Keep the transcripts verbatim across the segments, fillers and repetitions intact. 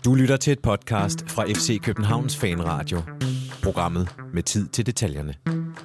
Du lytter til et podcast fra F C Københavns Fanradio. Programmet med tid til detaljerne.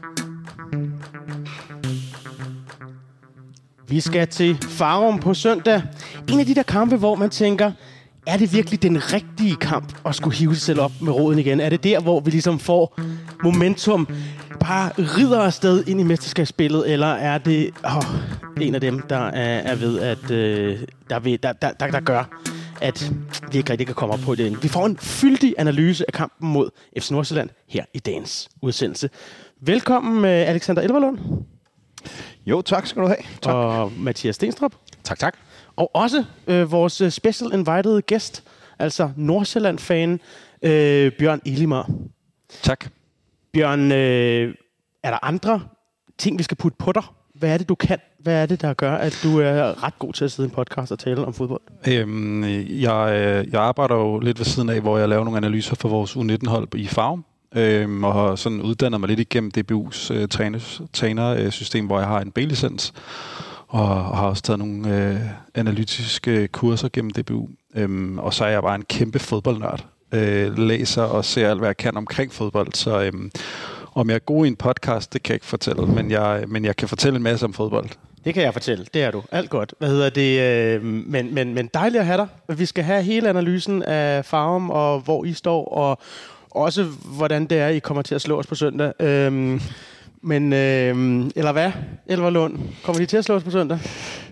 Vi skal til Farum på søndag. En af de der kampe, hvor man tænker, er det virkelig den rigtige kamp at skulle hive sig selv op med roden igen? Er det der, hvor vi ligesom får momentum, bare rider afsted ind i mesterskabsspillet, eller er det åh, en af dem, der er, er ved, at øh, der, ved, der, der, der, der gør, at vi ikke rigtig kan komme op på det? Vi får en fyldig analyse af kampen mod F C Nordsjælland her i dagens udsendelse. Velkommen, Alexander Elverlund. Jo, tak skal du have. Tak. Og Mathias Stenstrup. Tak, tak. Og også øh, vores special invited gæst, altså Nordsjælland-fan, øh, Bjørn Elimar. Tak. Bjørn, øh, er der andre ting, vi skal putte på dig? Hvad er det, du kan? Hvad er det, der gør, at du er ret god til at sidde i en podcast og tale om fodbold? Øhm, jeg, jeg arbejder jo lidt ved siden af, hvor jeg laver nogle analyser for vores U nitten-hold i Farum. Øhm, og har sådan uddannet mig lidt igennem D B U's øh, træner, trænersystem, hvor jeg har en B-licens. Og, og har også taget nogle øh, analytiske kurser gennem D B U. Øhm, og så er jeg bare en kæmpe fodboldnørd. Øh, læser og ser alt, hvad jeg kan omkring fodbold. Så øhm, om jeg er god i en podcast, det kan jeg ikke fortælle. Men jeg, men jeg kan fortælle en masse om fodbold. Det kan jeg fortælle. Det er du. Alt godt. Hvad hedder det? Øh, men, men, men dejligt at have dig. Vi skal have hele analysen af Farum og hvor I står. Og også hvordan det er, I kommer til at slå os på søndag. Øhm, Men, øh, eller hvad, Elverlund? Kommer de til at slå os på søndag?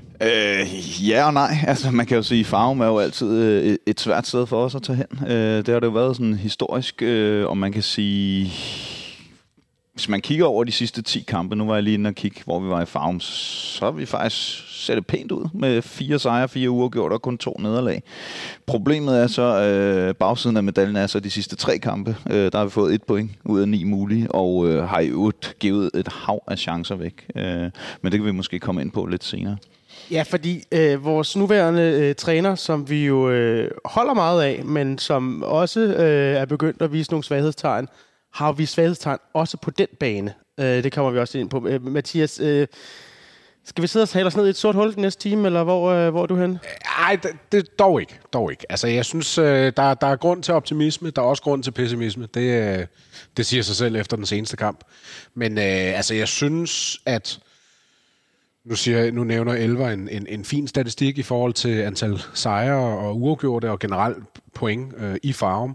Øh, ja og nej. Altså, man kan jo sige, at Farum er jo altid øh, et svært sted for os at tage hen. Øh, det har det jo været sådan historisk, øh, og man kan sige, hvis man kigger over de sidste ti kampe, nu var jeg lige inde og kigge, hvor vi var i Farum, så har vi faktisk set det pænt ud med fire sejre, fire uafgjort og kun to nederlag. Problemet er så, øh, bagsiden af medaljen er så de sidste tre kampe. Øh, der har vi fået et point ud af ni mulige, og øh, har i øvrigt givet et hav af chancer væk. Øh, men det kan vi måske komme ind på lidt senere. Ja, fordi øh, vores nuværende øh, træner, som vi jo øh, holder meget af, men som også øh, er begyndt at vise nogle svaghedstegn, har vist svaghedstegn også på den bane. Øh, det kommer vi også ind på. Øh, Mathias, øh, skal vi sidde og tale os ned i et sort hul den næste time, eller hvor, øh, hvor er du hen? Nej, det, det dog ikke. Dog ikke. Altså, jeg synes, øh, der, der er grund til optimisme. Der er også grund til pessimisme. Det, øh, det siger sig selv efter den seneste kamp. Men øh, altså, jeg synes, at nu, siger, nu nævner Elver en, en, en fin statistik i forhold til antal sejre og uafgjorte og generelt point øh, i Farum.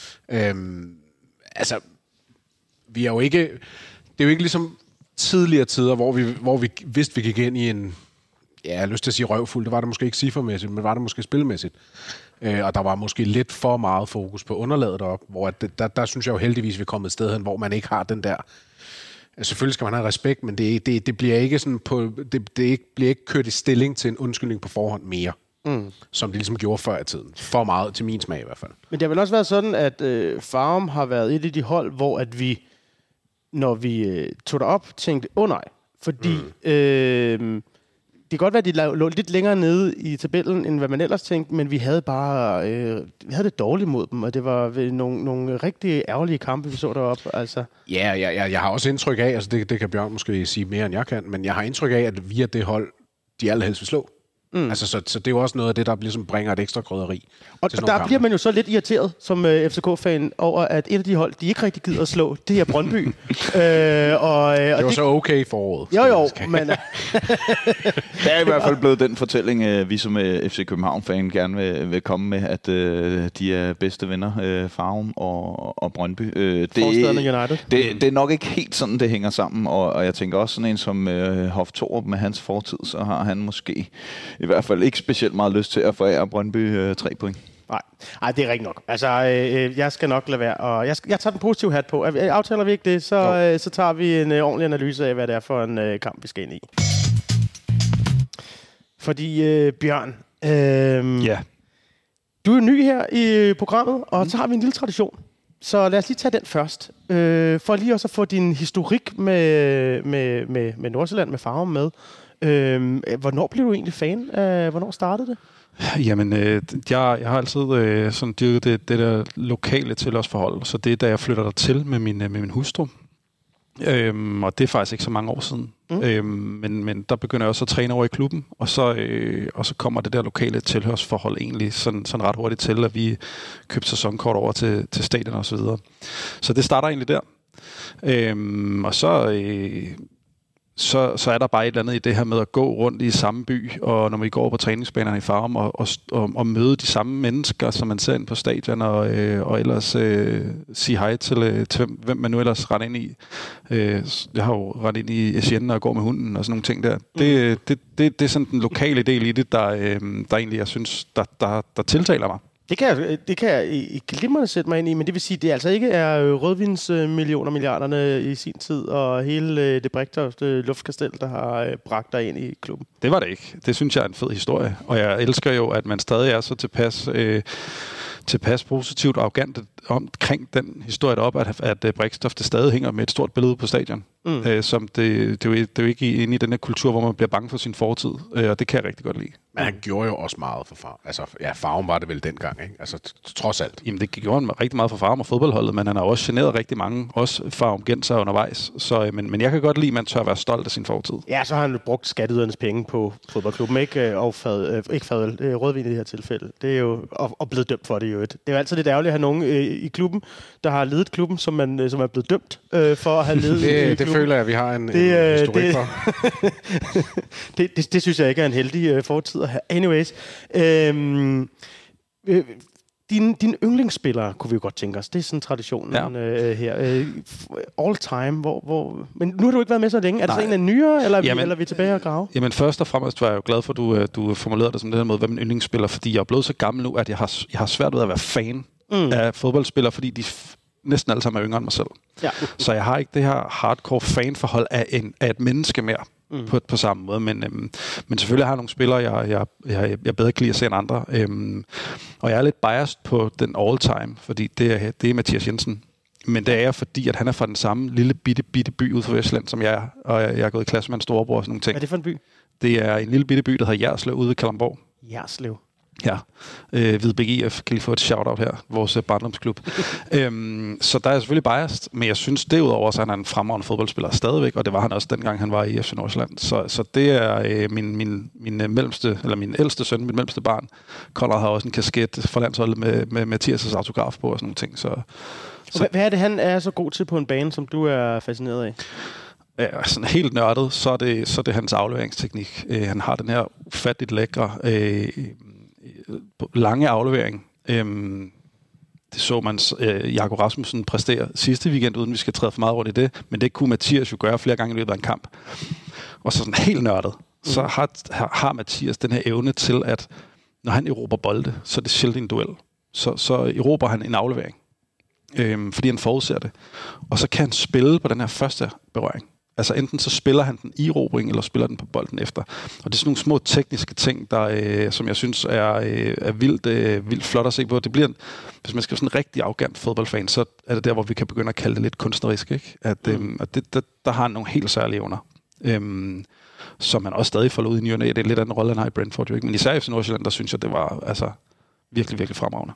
Øhm, altså, vi er jo ikke... Det er jo ikke ligesom tidligere tider, hvor vi, hvor vi vidste, vi gik ind i en, ja, jeg har lyst til at sige røvfuld, det var det måske ikke ciffermæssigt, men var det måske spilmæssigt. Øh, og der var måske lidt for meget fokus på underlaget deroppe, hvor det, der, der synes jeg jo heldigvis, vi er kommet et sted hen, hvor man ikke har den der, selvfølgelig skal man have respekt, men det, det, det bliver ikke sådan på, det, det ikke, bliver ikke kørt i stilling til en undskyldning på forhånd mere. Mm. Som det ligesom gjorde før i tiden. For meget til min smag i hvert fald. Men det har vel også været sådan, at øh, Farum har været et af de hold, hvor at vi, når vi øh, tog derop, tænkte, åh oh, nej. Fordi mm. øh, det kan godt være, at de lå lidt længere nede i tabellen, end hvad man ellers tænkte, men vi havde bare øh, vi havde det dårligt mod dem, og det var nogle, nogle rigtig ærgerlige kampe, vi så deroppe. Altså. Ja, jeg, jeg, jeg har også indtryk af, altså det, det kan Bjørn måske sige mere, end jeg kan, men jeg har indtryk af, at vi er det hold, de allerhelst vil slå. Mm. Altså, så, så det er jo også noget af det, der ligesom bringer et ekstra krydderi. Og, og der bliver man jo så lidt irriteret som uh, F C K-fan over, at et af de hold, de ikke rigtig gider at slå, det er Brøndby. øh, og, uh, det var de... så okay for året. Jo, jo, men... Det er i hvert fald blevet den fortælling, uh, vi som uh, F C København-fan gerne vil, vil komme med, at uh, de er bedste venner, uh, Farum og, og Brøndby. Uh, det, United. Det, det er nok ikke helt sådan, det hænger sammen, og, og jeg tænker også sådan en som uh, Hoff Torup med hans fortid, så har han måske i hvert fald ikke specielt meget lyst til at forære Brøndby øh, tre point. Nej, Ej, det er rigtigt nok. Altså, øh, jeg skal nok lade være. Og jeg, skal, jeg tager den positive hat på. Aftaler vi ikke det, så, øh, så tager vi en øh, ordentlig analyse af, hvad det er for en øh, kamp, vi skal ind i. Fordi, øh, Bjørn, øh, ja. du er ny her i programmet, og mm. så har vi en lille tradition. Så lad os lige tage den først. Øh, for lige også at få din historik med, med, med, med Nordsjælland, med Farum med. Øh, hvornår blev du egentlig fan? Øh, hvornår startede det? Jamen, øh, jeg, jeg har altid øh, sådan dyrket det, det der lokale tilhørsforhold. Så det er, da jeg flytter der til med min, med min hustru. Øhm, og det er faktisk ikke så mange år siden. Mm. Øhm, men, men der begynder jeg også at træne over i klubben, og så, øh, og så kommer det der lokale tilhørsforhold egentlig sådan, sådan ret hurtigt til, at vi købte sæsonkort over til, til stadion og så videre. Så det starter egentlig der. Øhm, og så... Øh, Så, så er der bare et eller andet i det her med at gå rundt i samme by, og når vi går på træningsbanerne i Farum, og, og, og, og møde de samme mennesker, som man ser ind på stadion, og, øh, og ellers øh, sige hej til, øh, til hvem, hvem man nu ellers render ind i. Øh, jeg har jo rendt ind i Etienne og går med hunden og sådan nogle ting der. Mm. Det, det, det, det er sådan den lokale del i det, der, øh, der egentlig, jeg synes, der, der, der tiltaler mig. Det kan jeg, det kan jeg i, i glimrende sætte mig ind i, men det vil sige, at det altså ikke er rødvinsmillioner milliarderne i sin tid, og hele det Brechtoft luftkastel, der har bragt dig ind i klubben. Det var det ikke. Det synes jeg er en fed historie, og jeg elsker jo, at man stadig er så tilpas, øh, tilpas positivt og arrogant omkring den historie deroppe, at, at Brechtoft stadig hænger med et stort billede på stadion. Mm. Øh, som det, det, er jo, det er jo ikke inde i den her kultur, hvor man bliver bange for sin fortid, øh, og det kan jeg rigtig godt lide. Men han gjorde jo også meget for Farum. Altså, ja, Farum var det vel dengang, ikke? Altså, trods alt. Jamen, det gjorde han rigtig meget for Farum og fodboldholdet, men han har også generet rigtig mange, også Farum-genser undervejs. Så, men, men jeg kan godt lide, at man tør være stolt af sin fortid. Ja, så har han brugt skatteydernes penge på fodboldklubben, ikke? Og fad, ikke fadøl, rødvin i det her tilfælde. Det er jo, og, og blevet dømt for det jo. Det er jo altid lidt ærgerligt at have nogen øh, i klubben, der har ledet klubben, som, man, som er blevet dømt øh, for at have ledet det, det føler jeg, vi har en, det, en historik det, for. det, det, det synes jeg ikke er en heldig øh, fortid at have. Anyways. Øhm, øh, din, din yndlingsspillere kunne vi jo godt tænke os. Det er sådan traditionen ja. øh, her. Øh, all time. Hvor, hvor, men nu har du ikke været med så længe. Er det så en af nyere, eller, jamen, eller er vi tilbage og grave? Jamen først og fremmest var jeg jo glad for, at du, du formulerede det som det her måde, hvad min yndlingsspiller, fordi jeg er blevet så gammel nu, at jeg har, jeg har svært ved at være fan mm. af fodboldspillere, fordi de næsten alle sammen er yngre end mig selv. Ja. Så jeg har ikke det her hardcore fanforhold af, en, af et menneske mere mm. på, på samme måde. Men, øhm, men selvfølgelig har jeg nogle spillere, jeg, jeg, jeg, jeg bedre kan lide at se end andre. Øhm, og jeg er lidt biased på den all-time, fordi det er, det er Mathias Jensen. Men det er jeg, fordi at han er fra den samme lille bitte, bitte by ude for Vestland, som jeg er. Og jeg, jeg er gået i klasse med en storebror og sådan nogle ting. Hvad er det for en by? Det er en lille bitte by, der hedder Jerslev ude ved Kalundborg. Jerslev. Ja, øh, Hvidbæk I F kan lige få et shout-out her, vores øh, barndomsklub. øhm, så der er jeg selvfølgelig biased, men jeg synes derudover, at han er en fremragende fodboldspiller stadigvæk, og det var han også dengang, han var i F C Nordsjælland. Så, så det er øh, min, min, min, mellemste, eller min ældste søn, mit mellemste barn. Konrad har også en kasket for landsholdet med, med Mathias' autograf på og sådan nogle ting. Så, så. Hvad, hvad er det, han er så god til på en bane, som du er fascineret af? Ja, sådan helt nørdet, så er det, så er det hans afleveringsteknik. Øh, han har den her ufatteligt lækre øh, lange aflevering. Øhm, det så man øh, Jakob Rasmussen præstere sidste weekend, uden vi skal træde for meget rundt i det, men det kunne Mathias jo gøre flere gange i løbet af en kamp. Og så sådan helt nørdet, mm. så har, har, har Mathias den her evne til, at når han erobrer bolde, så er det sjældent en duel. Så, så erobrer han en aflevering, øhm, fordi han forudser det. Og så kan han spille på den her første berøring. Altså enten så spiller han den i erobring, eller spiller den på bolden efter. Og det er sådan nogle små tekniske ting, der, øh, som jeg synes er, øh, er vildt, øh, vildt flot at se på. Det bliver, en, hvis man skal være sådan en rigtig arrogant fodboldfan, så er det der, hvor vi kan begynde at kalde det lidt kunstnerisk. Ikke? At, øh, mm. at det, der, der har han nogle helt særlige evner, øh, som man også stadig får ud i ny og næ. Det er lidt af den rolle, han har i Brentford. Jo, ikke? Men især i F C Nordsjælland, der synes jeg, det var altså, virkelig, virkelig fremragende.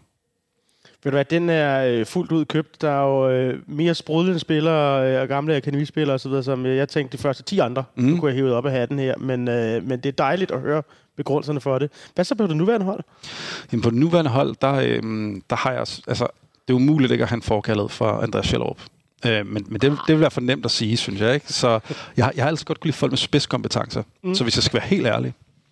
Ved du hvad, den er øh, fuldt ud købt. Der er jo øh, mere sprudlende spillere øh, og gamle akademispillere osv., som øh, jeg tænkte de første ti andre, mm. du kunne have hævet op af hatten her. Men, øh, men det er dejligt at høre begrundelserne for det. Hvad så på det nuværende hold? Jamen på det nuværende hold, der, øh, der har jeg... Altså, det er umuligt ikke at have en forkaldet for Andreas Schellerup. Øh, men men det, det vil være for nemt at sige, synes jeg. Ikke? Så jeg, jeg har altid godt kunne lide folk med spidskompetencer. Mm. Så hvis jeg skal være helt ærlig,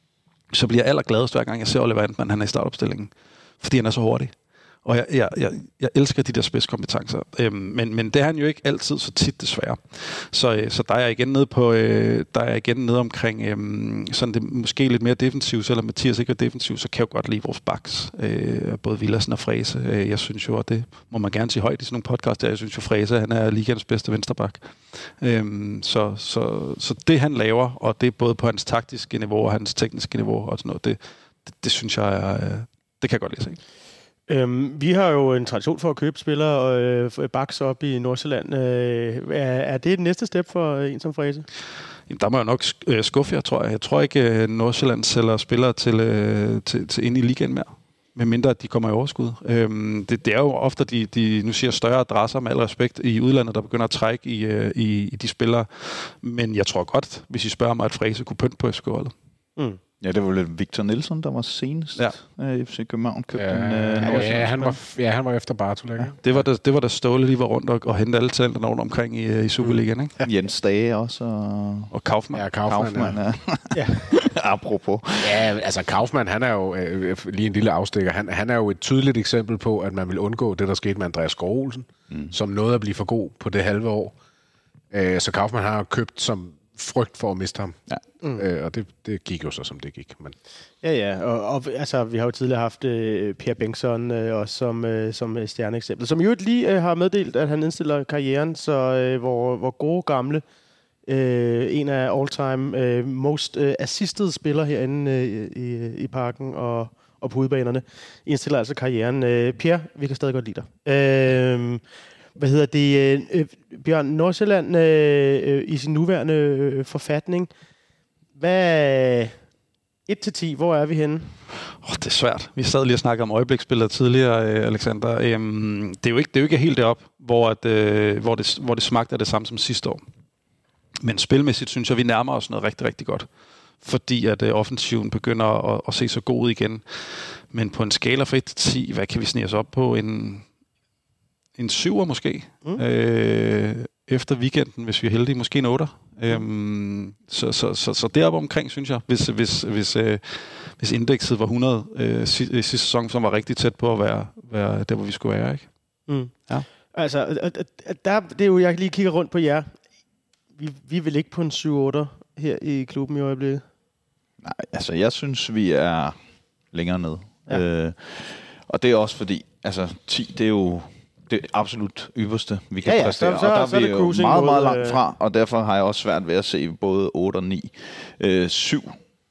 så bliver jeg allergladest hver gang, jeg ser Oliver Antmann, han er i startopstillingen. Fordi han er så hurtig. Og jeg, jeg, jeg, jeg elsker de der spidskompetencer. Øhm, men, men det er han jo ikke altid så tit, desværre. Så, så der er jeg igen nede på, øh, der er jeg igen nede omkring øhm, sådan det måske lidt mere defensivt, selvom Mathias ikke er defensiv, så kan jeg jo godt lide vores backs. Øh, både Villadsen og Frese. Øh, jeg synes jo, at det må man gerne sige højt i sådan nogle podcasts, der jeg synes jo, Frese, han er ligaens bedste venstreback. Øhm, så, så, så det han laver, og det er både på hans taktiske niveau og hans tekniske niveau og sådan noget, det, det, det synes jeg er, det kan jeg godt lide se. Øhm, vi har jo en tradition for at købe spillere og øh, backs op i Nordsjælland. Øh, er, er det et næste step for en som Frese? Jamen, der må jeg nok skuffe jer, tror jeg. Jeg tror ikke, Nordsjælland sælger spillere til, til, til ind i ligaen mere. medmindre at de kommer i overskud. Øhm, det, det er jo ofte de, de nu siger større adresser med al respekt i udlandet, der begynder at trække i, øh, i, i de spillere. Men jeg tror godt, hvis I spørger mig, at Frese kunne pynte på F C-holdet. Mm. Ja, det var lidt Victor Nielsen, der var senest. Ja. F C København købte ja, en... Øh, ja, han var, ja, han var efter Bartol, ikke? Det var da, det var da Ståle lige var rundt og, og hentede alle talenterne rundt omkring i, i Superligaen, ikke? Ja. Jens Dage også. Og, og Kaufmann. Ja, Kaufmann, Kaufmann ja. Ja. Apropos. Ja, altså Kaufmann, han er jo øh, lige en lille afstikker. Han, han er jo et tydeligt eksempel på, at man vil undgå det, der skete med Andreas Skov Olsen, mm. som nåede at blive for god på det halve år. Øh, så Kaufmann har købt som frygt for at miste ham. Ja. Mm. Øh, og det, det gik jo så, som det gik. Men... Ja, ja. Og, og altså, vi har jo tidligere haft øh, Per Bengtsson øh, også som, øh, som stjerneeksempel, som jo lige øh, har meddelt, at han indstiller karrieren, så øh, hvor, hvor gode gamle, øh, en af all-time øh, most øh, assisted spiller herinde øh, i, i parken og, og på udebanerne, indstiller altså karrieren. Øh, Per, vi kan stadig godt lide dig. Øh, Hvad hedder det? Øh, Bjørn, Nordsjælland øh, øh, i sin nuværende øh, forfatning. Hvad... et til ti, hvor er vi henne? Oh, det er svært. Vi sad lige og snakkede om øjebliksspillet tidligere, øh, Alexander. Øhm, det, er jo ikke, det er jo ikke helt derop, hvor, at, øh, hvor, det, hvor det smagte af det samme som sidste år. Men spilmæssigt synes jeg, vi nærmer os noget rigtig, rigtig godt. Fordi at øh, offensiven begynder at, at se så god ud igen. Men på en skala fra et til ti, hvad kan vi snige os op på? En... En syver måske, mm. øh, efter weekenden, hvis vi er heldige, måske en otter. Mm. Øhm, så, så, så, så deroppe omkring, synes jeg, hvis, hvis, hvis, øh, hvis indekset var hundrede øh, sidste sæson, som var rigtig tæt på at være, være der, hvor vi skulle være, ikke? Mm. Ja. Altså, der, det er jo, jeg lige kigger rundt på jer. Vi, vi vil ikke på en syv otte her i klubben i øjeblikket. Nej, altså jeg synes, vi er længere nede. Ja. Øh, og det er også fordi, altså ti, det er jo det absolut ypperste, vi kan ja, ja, præstere. så, så, og der så er vi er jo meget, meget langt øh... fra, og derfor har jeg også svært ved at se både otte og ni. Øh, syv,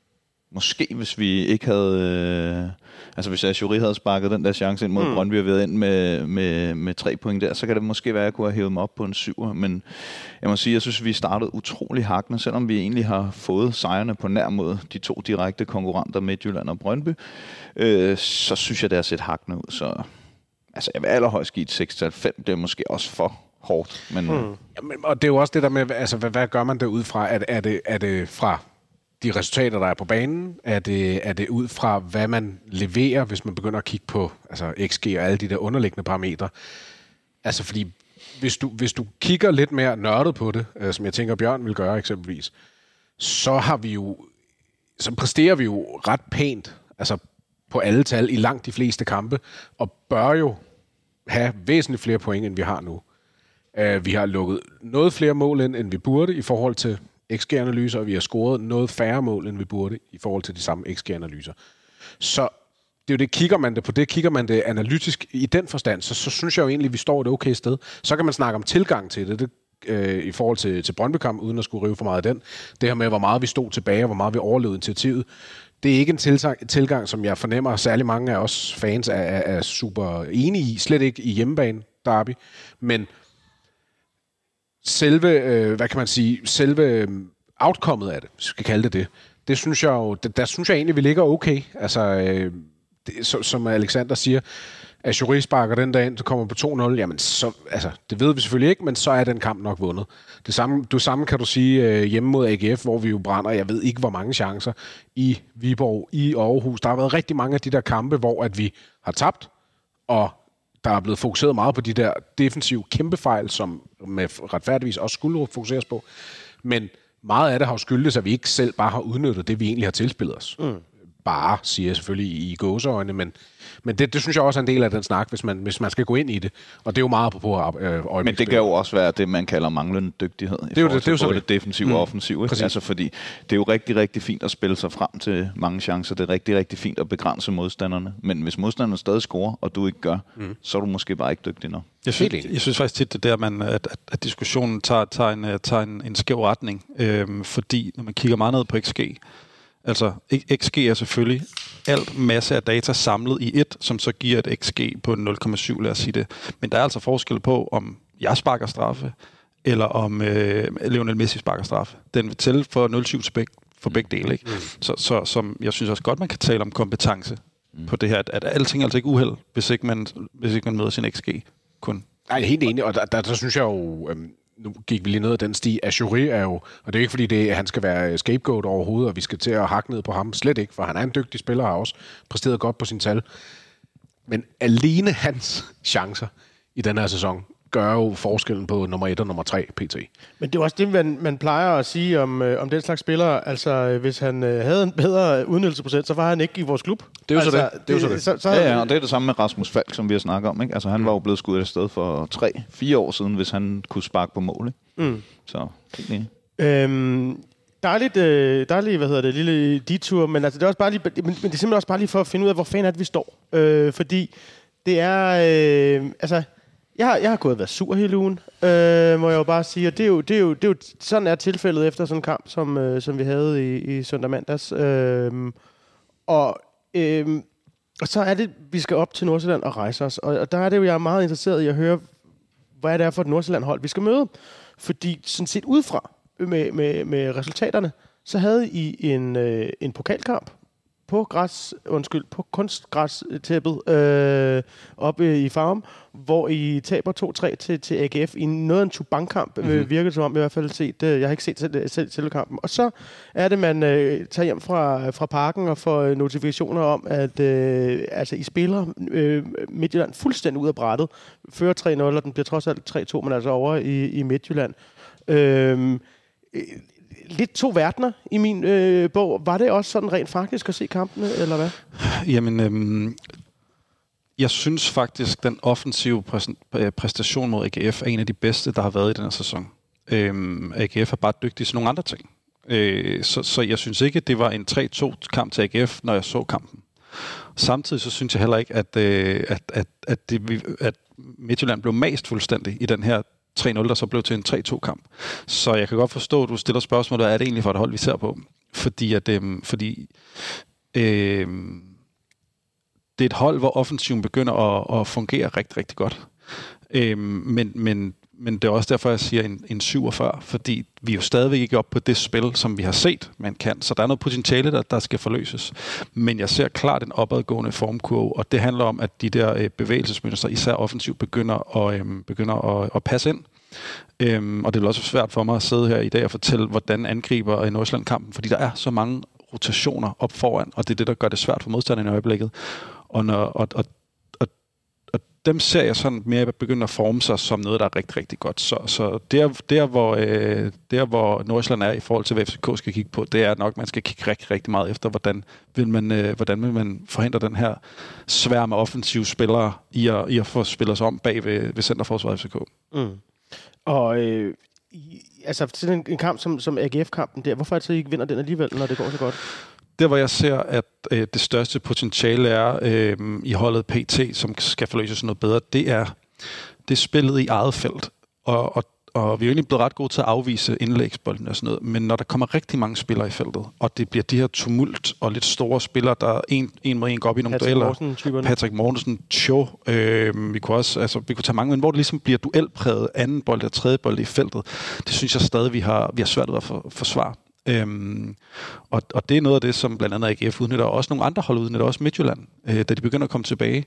måske hvis vi ikke havde... Øh, altså hvis Achouri havde sparket den der chance ind mod mm. Brøndby og været ind med, med, med tre point der, så kan det måske være, at jeg kunne have hævet mig op på en syver. Men jeg må sige, jeg synes, vi startede utrolig hakkende, selvom vi egentlig har fået sejrene på nær mod de to direkte konkurrenter, Midtjylland og Brøndby. Øh, så synes jeg, det har set hakkende ud, så... Altså, jeg vil allerhøjst give et seks til fem. Det er måske også for hårdt. Men... Hmm. Jamen, og det er jo også det der med, altså, hvad, hvad gør man det ud fra? Er, er, det, er det fra de resultater, der er på banen? Er det, er det ud fra, hvad man leverer, hvis man begynder at kigge på altså X G og alle de der underliggende parametre? Altså, fordi hvis du, hvis du kigger lidt mere nørdet på det, øh, som jeg tænker, Bjørn vil gøre eksempelvis, så har vi jo, så præsterer vi jo ret pænt, altså på alle tal i langt de fleste kampe, og bør jo have væsentligt flere point, end vi har nu. Uh, vi har lukket noget flere mål ind, end vi burde i forhold til X G-analyser, og vi har scoret noget færre mål, end vi burde i forhold til de samme X G-analyser. Så det er jo det, kigger man det på det, kigger man det analytisk i den forstand, så, så synes jeg jo egentlig, at vi står et okay sted. Så kan man snakke om tilgang til det, det øh, i forhold til, til Brøndby-kamp, uden at skulle rive for meget af den. Det her med, hvor meget vi stod tilbage, og hvor meget vi overlevede initiativet. Det er ikke en tilgang, tilgang, som jeg fornemmer, særlig mange af os fans er, er, er super enige i. Slet ikke i hjemmebane derby. Men selve, øh, hvad kan man sige, selve outcomet af det, hvis vi skal kalde det det, det synes jeg jo, det, der synes jeg egentlig, vi ligger okay. Altså, øh, det, så, som Alexander siger, at Achouri sparker den dag ind, så kommer på to nul, jamen så, altså, det ved vi selvfølgelig ikke, men så er den kamp nok vundet. Det samme, det samme kan du sige øh, hjemme mod A G F, hvor vi jo brænder, jeg ved ikke, hvor mange chancer i Viborg, i Aarhus. Der har været rigtig mange af de der kampe, hvor at vi har tabt, og der er blevet fokuseret meget på de der defensive kæmpefejl, som med retfærdigvis også skulle fokuseres på. Men meget af det har jo skyldes, at vi ikke selv bare har udnyttet det, vi egentlig har tilspillet os. Mm. Bare, siger jeg selvfølgelig i gåseøjne, men, men det, det synes jeg også er en del af den snak, hvis man, hvis man skal gå ind i det. Og det er jo meget på øjeblikket. Men det kan jo også være det, man kalder manglende dygtighed. Det er jo det, det er jo så det defensiv og offensiv. Mm. Altså fordi det er jo rigtig, rigtig fint at spille sig frem til mange chancer. Det er rigtig, rigtig fint at begrænse modstanderne. Men hvis modstanderne stadig scorer, og du ikke gør, mm. så er du måske bare ikke dygtig nok. Jeg synes, jeg synes faktisk tit, det der, man, at, at, at diskussionen tager, tager, en, tager en, en skæv retning. Øhm, fordi når man kigger meget ned på X G, altså, X G er selvfølgelig alt masse af data samlet i et, som så giver et X G på nul komma syv, lad os sige det. Men der er altså forskel på, om jeg sparker straffe, eller om øh, Lionel Messi sparker straffe. Den vil tælle for nul komma syv til begge, for begge dele. Ikke? Mm. Så, så som jeg synes også godt, man kan tale om kompetence mm. på det her, at, at alting er altså ikke uheld, hvis ikke man, hvis ikke man møder sin X G kun. Nej, jeg er helt enig, og der, der, der synes jeg jo, øhm, nu gik vi lige ned ad den sti, Ajouré er jo, og det er ikke fordi, det, han skal være scapegoat overhovedet, og vi skal til at hakke ned på ham, slet ikke, for han er en dygtig spiller, har også præsteret godt på sin tal. Men alene hans chancer i den her sæson gør jo forskellen på nummer et og nummer tre P T. Men det er også det, man, man plejer at sige om, øh, om den slags spillere. Altså, øh, hvis han øh, havde en bedre udnyttelsesprocent, så var han ikke i vores klub. Det er jo altså, så det. det, er jo så det. Så, så ja, ja, og det er det samme med Rasmus Falk, som vi har snakket om. Ikke? Altså, han mm. var jo blevet skudt af sted for tre, fire år siden, hvis han kunne sparke på mål. Ikke? Mm. Så, helt enig. Øhm, dejligt, øh, dejligt, hvad hedder det, lille detur, men, altså, det er også bare lige, men, men det er simpelthen også bare lige for at finde ud af, hvor fanden er det, vi står. Øh, fordi det er, øh, altså... Jeg har, jeg har gået og været sur hele ugen, øh, må jeg jo bare sige. Og det er jo, det er jo, det er jo sådan er tilfældet efter sådan en kamp, som, øh, som vi havde i, i søndag mandags. Øh, og, øh, og så er det, vi skal op til Nordsjælland og rejse os. Og, og der er det jo, jeg er meget interesseret i at høre, hvad det er for et Nordsjælland-hold, vi skal møde. Fordi sådan set udefra med, med, med resultaterne, så havde I en, øh, en pokalkamp på græs, undskyld, på kunstgræstæppet øh, oppe i Farum, hvor I taber to tre til, til A G F i noget af en tubankkamp, mm-hmm. øh, virker det som om, i hvert fald set, øh, jeg har ikke set selv, selv, selv kampen. Og så er det, man øh, tager hjem fra, fra parken og får øh, notifikationer om, at øh, altså, I spiller øh, Midtjylland fuldstændig ud af brættet. Fører tre nul, og den bliver trods alt tre to, men altså over i, i Midtjylland. Øh, Lidt to verdener i min øh, bog. Var det også sådan rent faktisk at se kampene, eller hvad? Jamen, øhm, jeg synes faktisk, den offensive præ- præstation mod A G F er en af de bedste, der har været i den her sæson. Øhm, A G F er bare dygtig til nogle andre ting. Øh, så, så jeg synes ikke, at det var en tre to kamp til A G F, når jeg så kampen. Samtidig så synes jeg heller ikke, at, øh, at, at, at, det, at Midtjylland blev mast fuldstændig i den her tre nul, der så blev til en tre to kamp. Så jeg kan godt forstå, at du stiller spørgsmålet, hvad er det egentlig for et hold, vi ser på? Fordi, at, øhm, fordi øhm, det er et hold, hvor offensiven begynder at, at fungere rigtig, rigtig godt. Øhm, men, men, men det er også derfor, jeg siger en, en syvogfyrre, fordi vi er jo stadigvæk ikke oppe på det spil, som vi har set, man kan. Så der er noget potentiale, der, der skal forløses. Men jeg ser klart en opadgående formkurve, og det handler om, at de der øh, bevægelsesmønstre, især offensivt, begynder at, øh, begynder at, at passe ind. Øhm, og det er også svært for mig at sidde her i dag og fortælle, hvordan angriber Nordsjælland kampen, fordi der er så mange rotationer op foran, og det er det, der gør det svært for modstanderne i øjeblikket. Og, når, og, og, og, og dem ser jeg sådan mere begynde at forme sig som noget, der er rigtig, rigtig godt. Så, så der, der, hvor, øh, der, hvor Nordsjælland er i forhold til, hvad F C K skal kigge på, det er nok, at man skal kigge rigtig, rigtig meget efter, hvordan vil man, øh, hvordan vil man forhindre den her sværme offensive spillere i at, i at få spillet sig om bag ved, ved centerforsvaret F C K. Mm. Og øh, altså til en, en kamp som, som A G F-kampen der, hvorfor er det så, I ikke vinder den alligevel, når det går så godt? Der, hvor jeg ser, at øh, det største potentiale er øh, i holdet P T, som skal forløses noget bedre, det er, det er spillet i eget felt. Og, og, og vi er jo egentlig blevet ret gode til at afvise indlægsbolden og sådan noget, men når der kommer rigtig mange spillere i feltet, og det bliver de her tumult og lidt store spillere, der en, en mod en går op i nogle Patrick dueller. Mortensen, Patrick Mortensen, Cho, øh, vi kunne også, altså vi kunne tage mange, men hvor det ligesom bliver duelpræget anden bold og tredje bold i feltet, det synes jeg stadig, vi har, vi har svært ved at for, forsvare. Øhm, og, og det er noget af det, som blandt andet A G F udnytter, og også nogle andre hold udnytter, også Midtjylland, øh, da de begynder at komme tilbage.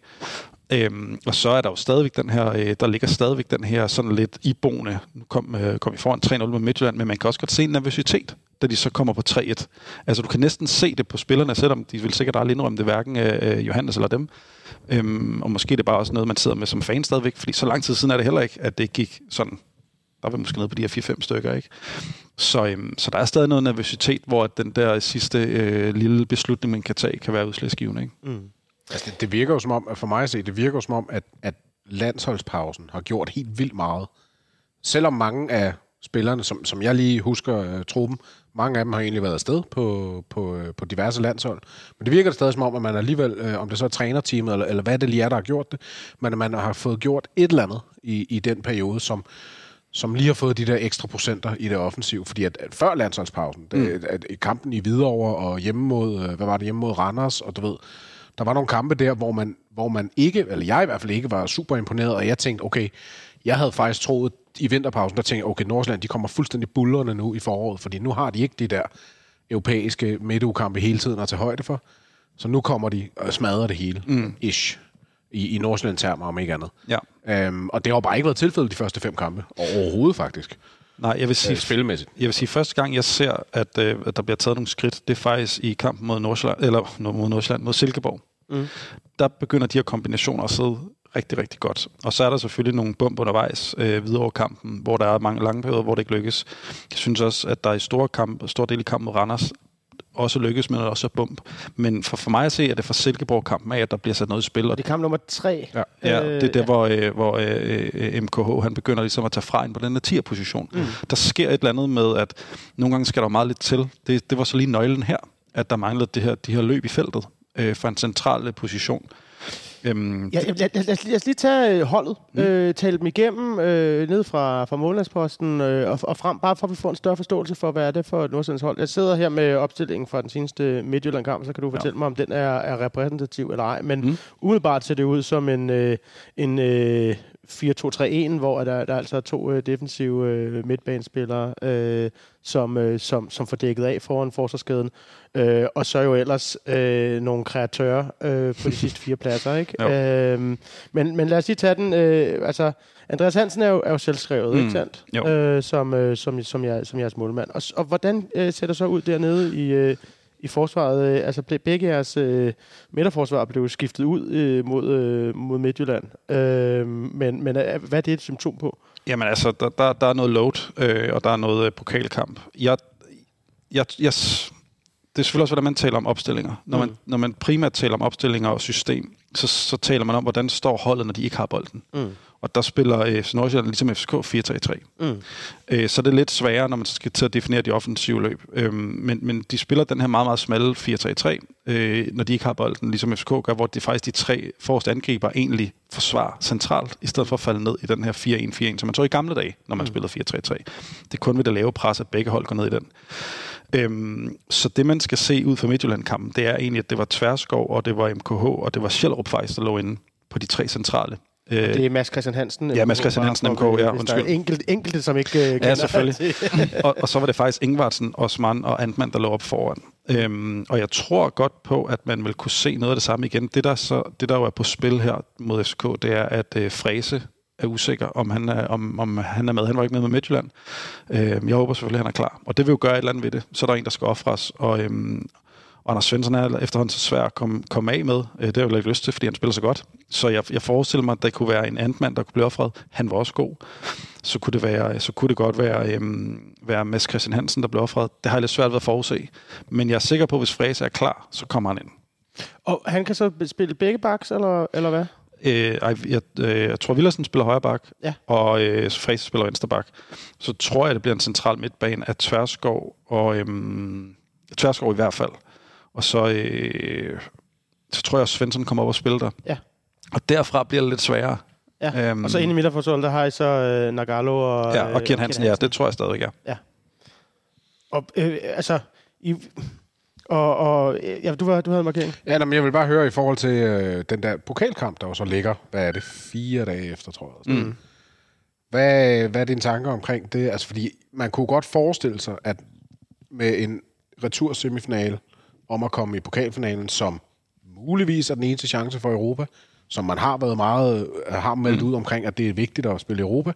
Øhm, og så er der jo stadigvæk den her, øh, der ligger stadigvæk den her sådan lidt iboende, nu kom, øh, kom vi foran tre nul med Midtjylland, men man kan også godt se en nervøsitet, da de så kommer på tre et. Altså du kan næsten se det på spillerne, selvom de vil sikkert aldrig indrømme det, hverken øh, Johannes eller dem. Øhm, og måske det er bare også noget, man sidder med som fan stadigvæk, fordi så lang tid siden er det heller ikke, at det gik sådan, der var måske nede på de her fire fem stykker, ikke? Så, øhm, så der er stadig noget nervøsitet, hvor den der sidste øh, lille beslutning, man kan tage, kan være udslagsgivende, ikke? Mm. Altså det, det virker jo som om, for mig at se, det virker jo som om, at, at landsholdspausen har gjort helt vildt meget. Selvom mange af spillerne, som, som jeg lige husker uh, truppen, mange af dem har egentlig været afsted på, på, på diverse landshold. Men det virker stadig som om, at man alligevel, øh, om det så er trænerteamet, eller, eller hvad det lige er, der har gjort det, men man har fået gjort et eller andet i, i den periode, som som lige har fået de der ekstra procenter i det offensiv, fordi at, at før landsholdspausen, mm. det, at, at kampen i Hvidovre og hjemme mod, hvad var det, hjemme mod Randers, og du ved, der var nogle kampe der, hvor man, hvor man ikke, eller jeg i hvert fald ikke, var super imponeret, og jeg tænkte, okay, jeg havde faktisk troet i vinterpausen, der tænkte jeg, okay, Nordsjælland, de kommer fuldstændig buldrende nu i foråret, fordi nu har de ikke de der europæiske midtugekampe hele tiden at tage højde for. Så nu kommer de og smadrer det hele, mm. ish, i, i Nordsjælland-termer, om ikke andet. Ja. Øhm, og det har bare ikke været tilfældet de første fem kampe, overhovedet faktisk. Nej, jeg vil sige, øh, spilmæssigt. Jeg vil sige, første gang jeg ser, at, øh, at der bliver taget nogle skridt, det er faktisk i kampen mod Nordsjælland, eller mod Nordsjælland, mod Silkeborg. Mm. Der begynder de her kombinationer at sidde rigtig, rigtig godt. Og så er der selvfølgelig nogle bump undervejs øh, videre over kampen, hvor der er mange lange perioder, hvor det ikke lykkes. Jeg synes også, at der i store, kamp, store del i kampen mod Randers også lykkes, men også bump. Men for, for mig at se, at det fra Silkeborg-kampen af, at der bliver sat noget i spil. Og det er kamp nummer tre. Ja, ja det er der, ja. hvor, øh, hvor øh, M K H han begynder ligesom at tage fra ind på den her tier-position. Mm. Der sker et eller andet med, at nogle gange skal der meget lidt til. Det, det var så lige nøglen her, at der manglede det her, de her løb i feltet øh, for en central position. Øhm, ja, lad, lad, lad, lad os lige tage holdet, mm. øh, tale dem igennem øh, ned fra, fra Mållandsposten øh, og, og frem, bare for at vi får en større forståelse for, hvad er det for et Nordsjællands hold. Jeg sidder her med opstillingen fra den seneste Midtjylland-kamp, så kan du fortælle ja. mig, om den er, er repræsentativ eller ej. Men mm. umiddelbart ser det ud som en, øh, en øh, fire to tre en, hvor der, der er altså to øh, defensive øh, midtbanespillere, øh, som, øh, som, som får dækket af foran forsvarskæden. Øh, og så jo ellers øh, nogle kreatører øh, på de sidste fire pladser, ikke? Øh, men, men lad os lige tage den. Øh, altså, Andreas Hansen er jo, er jo selvskrevet, mm. ikke sandt? Øh, som, øh, som, som, jeg, som jeres målmand. Og, og hvordan øh, ser det så ud dernede i, øh, i forsvaret? Altså, begge jeres øh, midterforsvar blev skiftet ud øh, mod, øh, mod Midtjylland. Øh, men, men hvad er det et symptom på? Jamen altså, der, der, der er noget load, øh, og der er noget øh, pokalkamp. Jeg... jeg, jeg Det er selvfølgelig også, hvordan man taler om opstillinger. Når man, mm. når man primært taler om opstillinger og system, så, så taler man om, hvordan står holdet, når de ikke har bolden. Mm. Og der spiller øh, Nordsjælland ligesom F C K fire tre tre. Mm. Øh, så det er lidt sværere, når man skal til at definere de offensive løb. Øh, men, men de spiller den her meget, meget smalle fire tre tre, øh, når de ikke har bolden, ligesom F C K gør, hvor de faktisk de tre forreste angriber egentlig forsvarer centralt, i stedet for at falde ned i den her fire en fire en, som man så i gamle dage, når man mm. spillede fire tre tre. Det er kun ved det lave pres, at begge hold går ned i den. Øhm, så det, man skal se ud fra Midtjylland-kampen, det er egentlig, at det var Tverskov, og det var M K H, og det var Sjællerup faktisk, der lå inde på de tre centrale. Øh, det er Mads Christian Hansen. Ja, Mads Christian Hansen, M K H, ja, undskyld. Der er enkelt, enkelte, som ikke uh, kender. Ja, selvfølgelig. og, og så var det faktisk Ingvartsen, Osman og Antmann, der lå op foran. Øhm, og jeg tror godt på, at man vil kunne se noget af det samme igen. Det, der, så, det, der jo er på spil her mod F C K, det er, at uh, Frese er usikker, om han er, om, om han er med. Han var ikke med med Midtjylland. Øhm, jeg håber selvfølgelig, at han er klar. Og det vil jo gøre et eller andet ved det. Så er der en, der skal ofres. Og, øhm, og Anders Svensson er efterhånden så svær at komme, komme af med. Øh, det har jeg jo ikke lyst til, fordi han spiller så godt. Så jeg, jeg forestiller mig, at der kunne være en anden mand, der kunne blive offret. Han var også god. Så kunne det, være, så kunne det godt være, øhm, være Mads Christian Hansen, der blev offret. Det har jeg lidt svært ved at forudse. Men jeg er sikker på, at hvis Frese er klar, så kommer han ind. Og han kan så spille begge backs, eller, eller hvad? Øh, jeg, jeg, jeg tror, Villersen spiller højre bak, ja. og øh, Frese spiller venstre bak. Så tror jeg, det bliver en central midtbane af Tverskov, og øhm, Tverskov i hvert fald. Og så, øh, så tror jeg, at Svensson kommer op og spiller der. Ja. Og derfra bliver det lidt sværere. Ja. Øhm, og så inde i midterforsvaret, der har I så øh, Nagalo og... Ja, og Kian Hansen, ja, det tror jeg stadig, ja. ja. Og øh, altså... I, Og, og ja, du, var, du havde en markering. Ja, men jeg vil bare høre i forhold til øh, den der pokalkamp, der jo så ligger, hvad er det, fire dage efter, tror jeg. Mm. Hvad, hvad er dine tanker omkring det? Altså, fordi man kunne godt forestille sig, at med en retursemifinale om at komme i pokalfinalen, som muligvis er den eneste chance for Europa, som man har været meget, har meldt mm. ud omkring, at det er vigtigt at spille i Europa.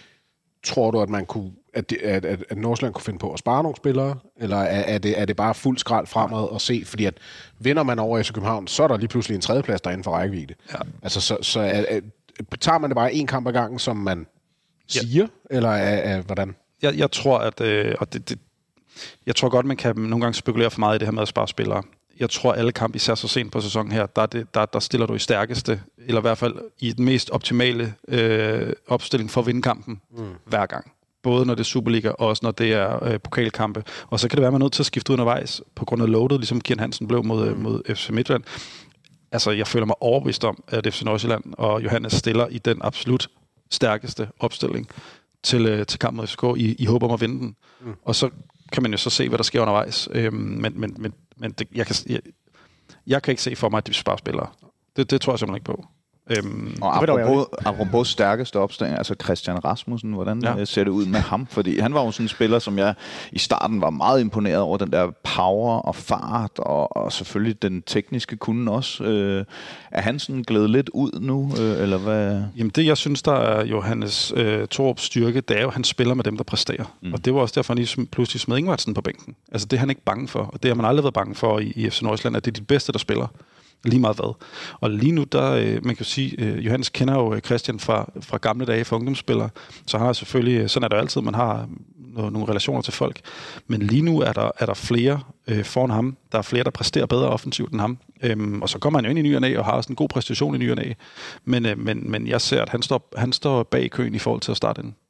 Tror du, at man kunne, at, det, at, at, at Nordsjælland kunne finde på at spare nogle spillere, eller er, er, det, er det bare fuld skrald fremad og se, fordi at vinder man over i F C København, så er der lige pludselig en tredjeplads derinde for rækkevidde. Ja. Altså, så, så er, er, tager man det bare en kamp ad gangen, som man siger, ja. eller er, er, hvordan? Jeg, jeg tror, at øh, og det, det, jeg tror godt, man kan nogle gange spekulere for meget i det her med at spare spillere. Jeg tror, alle kampe, især så sent på sæsonen her, der, det, der, der stiller du i stærkeste, eller i hvert fald i den mest optimale øh, opstilling for at vinde kampen mm. hver gang. Både når det er Superliga, og også når det er øh, pokalkampe. Og så kan det være, at man er nødt til at skifte undervejs, på grund af loadet, ligesom Kian Hansen blev mod, mm. mod F C Midtjylland. Altså, jeg føler mig overbevist om, at F C Nordsjælland og Johannes stiller i den absolut stærkeste opstilling til, øh, til kampen mod F C K, i, i håb om at vinde den. Mm. Og så kan man jo så se, hvad der sker undervejs. Øhm, men men, men, men det, jeg, kan, jeg, jeg kan ikke se for mig, at de sparer spillere. Det, det tror jeg simpelthen ikke på. Øhm, og apropos, apropos stærkeste opstilling, altså Christian Rasmussen, hvordan ja. ser det ud med ham? Fordi han var jo sådan en spiller, som jeg i starten var meget imponeret over, den der power og fart, og, og selvfølgelig den tekniske kunde også. Øh, er han sådan glædet lidt ud nu, øh, eller hvad? Jamen det, jeg synes, der er Johannes øh, Thorups styrke, det er jo, at han spiller med dem, der præsterer. Mm. Og det var også derfor, han lige pludselig smed Ingvartsen på bænken. Altså det er han ikke bange for, og det har man aldrig været bange for i, i F C Nordsjælland, at det er de bedste, der spiller. Lige meget hvad. Og lige nu, der, øh, man kan jo sige, øh, Johannes kender jo Christian fra, fra gamle dage for ungdomsspillere, så han har selvfølgelig, sådan er det jo altid, man har no, nogle relationer til folk. Men lige nu er der, er der flere øh, foran ham, der er flere, der præsterer bedre offensivt end ham. Øhm, og så kommer han jo ind i ny og næ, og har også en god præstation i ny og næ. Men, øh, men, men jeg ser, at han står, han står bag køen i forhold til at starte den.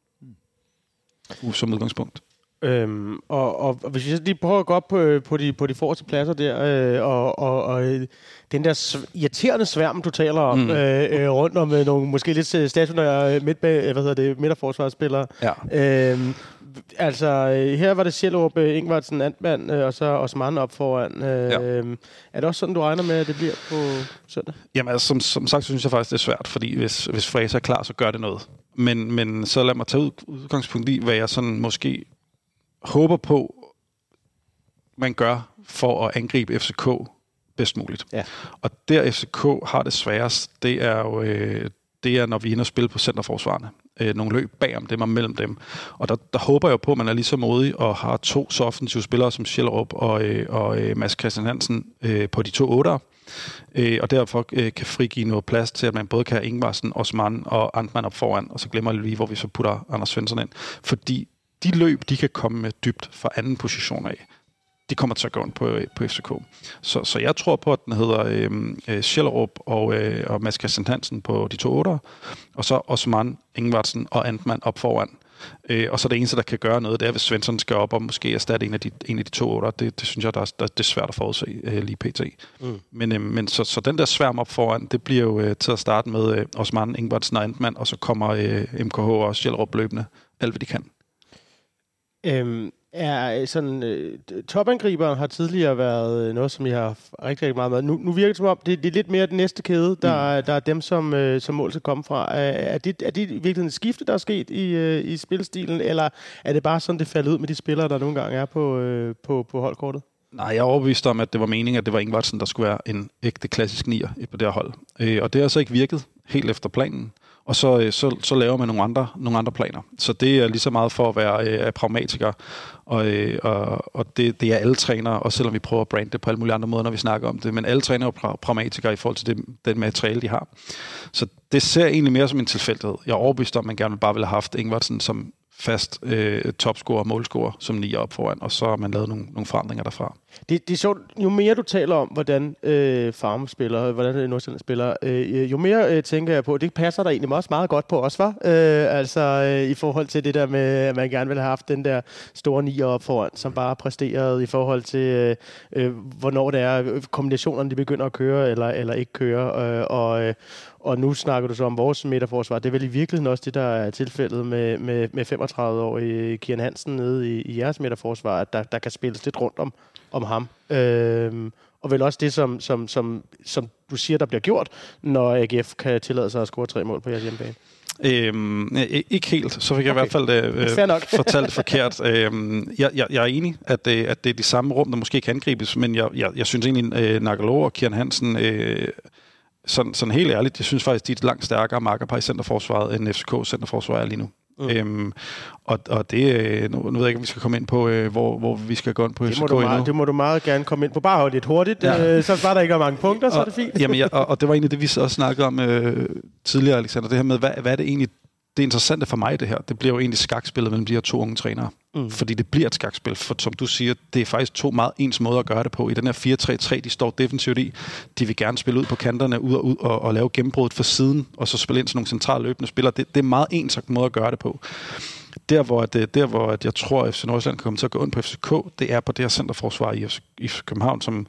Uh, som udgangspunkt. Øhm, og, og, og hvis vi lige prøver at gå op på, på, de, på de forreste pladser der, øh, og, og, og den der sv- irriterende sværm, du taler om, mm. øh, øh, rundt om øh, nogle måske lidt stationære midtbag, hvad hedder det, midterforsvarsspillere. Ja. Øhm, altså, her var det Sjællerup, Ingvartsen, Antmann, øh, og så Osman op foran. Øh, ja. Er det også sådan, du regner med, at det bliver på søndag? Jamen, altså, som, som sagt, synes jeg faktisk, det er svært, fordi hvis, hvis Frese er klar, så gør det noget. Men, men så lad mig tage ud, udgangspunkt i, hvad jeg sådan måske håber på, man gør for at angribe F C K bedst muligt. Ja. Og der F C K har det sværest, det er jo, øh, det er, når vi er inde og spille på centerforsvarerne. Øh, nogle løb bag om dem og mellem dem. Og der, der håber jeg på, at man er lige så modig og har to så offensive spillere som Sjællerup og, øh, og øh, Mads Christian Hansen øh, på de to otter. Øh, og derfor øh, kan frigive noget plads til, at man både kan have Ingvartsen, Osman og Antmann op foran, og så glemmer jeg lige, hvor vi så putter Anders Svensson ind. Fordi de løb, de kan komme med dybt fra anden position af. De kommer til at gå ind på, på F C K. Så, så jeg tror på, at den hedder øh, Sjællerup og, øh, og Mads Christian Hansen på de to otter, og så Osman, Ingvartsen og Antmann op foran. Øh, og så det eneste, der kan gøre noget, det er, hvis Svensson skal op og måske erstatte en af de, en af de to otter. Det, det synes jeg, der er, der, det er svært at forudse øh, lige pt. Mm. Men, øh, men så, så den der sværm op foran, det bliver jo øh, til at starte med øh, Osman, Ingvartsen og Antmann, og så kommer øh, M K H og Sjællerup løbende alt, hvad de kan. Øhm, er sådan øh, topangriberen har tidligere været noget, som jeg har rigtig, rigtig meget med. Nu, nu virker det som om, det, det er lidt mere den næste kæde, der, mm. der er dem, som, øh, som mål skal komme fra. Er, er, det, er det i virkeligheden et skifte, der er sket i, øh, i spilstilen, eller er det bare sådan, det falder ud med de spillere, der nogle gange er på, øh, på, på holdkortet? Nej, jeg er overbevist om, at det var meningen, at det var Ingvartsen, der skulle være en ægte klassisk nier på det her hold. Øh, og det har så ikke virket helt efter planen. Og så, så, så laver man nogle andre, nogle andre planer. Så det er lige så meget for at være øh, pragmatiker, og, øh, og, og det, det er alle trænere, også selvom vi prøver at brande det på alle mulige andre måder, når vi snakker om det. Men alle trænere er pra- pragmatikere i forhold til det, den materiale, de har. Så det ser egentlig mere som en tilfældighed. Jeg er overbevist om, at man gerne bare ville have haft Ingvartsen som fast øh, topscorer og målscorer som nier op foran, og så har man lavet nogle, nogle forandringer derfra. Det, det er sjovt. Jo mere du taler om, hvordan øh, Farum spiller, hvordan Nordsjælland spiller, øh, jo mere øh, tænker jeg på, det passer der egentlig også meget godt på os, var. Øh, altså øh, i forhold til det der med, at man gerne ville have haft den der store nier op foran, som bare præsterede i forhold til, øh, øh, hvornår det er, kombinationerne de begynder at køre, eller, eller ikke køre, øh, og øh, Og nu snakker du så om vores midterforsvar. Det er vel i virkeligheden også det, der er tilfældet med, med, med femogtredive-årige Kian Hansen nede i, i jeres midterforsvar, at der, der kan spilles lidt rundt om, om ham. Øhm, og vel også det, som, som, som, som du siger, der bliver gjort, når A G F kan tillade sig at score tre mål på jeres hjemmebane. Øhm, ikke helt, så fik jeg okay. i hvert fald øh, fortalt forkert. Øhm, jeg, jeg, jeg er enig, at det, at det er de samme rum, der måske kan angribes, men jeg, jeg, jeg synes egentlig, øh, Nagalo og Kian Hansen... Øh, Sådan, sådan helt ærligt, jeg synes faktisk, de er et langt stærkere markerpar i centerforsvaret, end F C K centerforsvar er lige nu. Mm. Øhm, og, og det, nu, nu ved jeg ikke, om vi skal komme ind på, øh, hvor, hvor vi skal gå ind på det F C K endnu. Meget, det må du meget gerne komme ind på. Bare hold lidt hurtigt, ja. øh, så var der ikke mange punkter, og, så er det fint. Jamen, ja, og, og det var egentlig det, vi også snakkede om øh, tidligere, Alexander, det her med, hvad, hvad er det egentlig, det interessante for mig, det her, det bliver jo egentlig skakspillet mellem de her to unge trænere. Mm. Fordi det bliver et skakspil, for som du siger, det er faktisk to meget ens måder at gøre det på. I den her fire tre tre, de står defensivt i. De vil gerne spille ud på kanterne, ud og ud og, og lave gennembruddet fra siden, og så spille ind til nogle centrale løbende spillere. Det, det er meget ens måde at gøre det på. Der, hvor, det, der, hvor jeg tror, at F C Nordsjælland kan komme til at gå ind på F C K, det er på det her centerforsvar i, i København, som,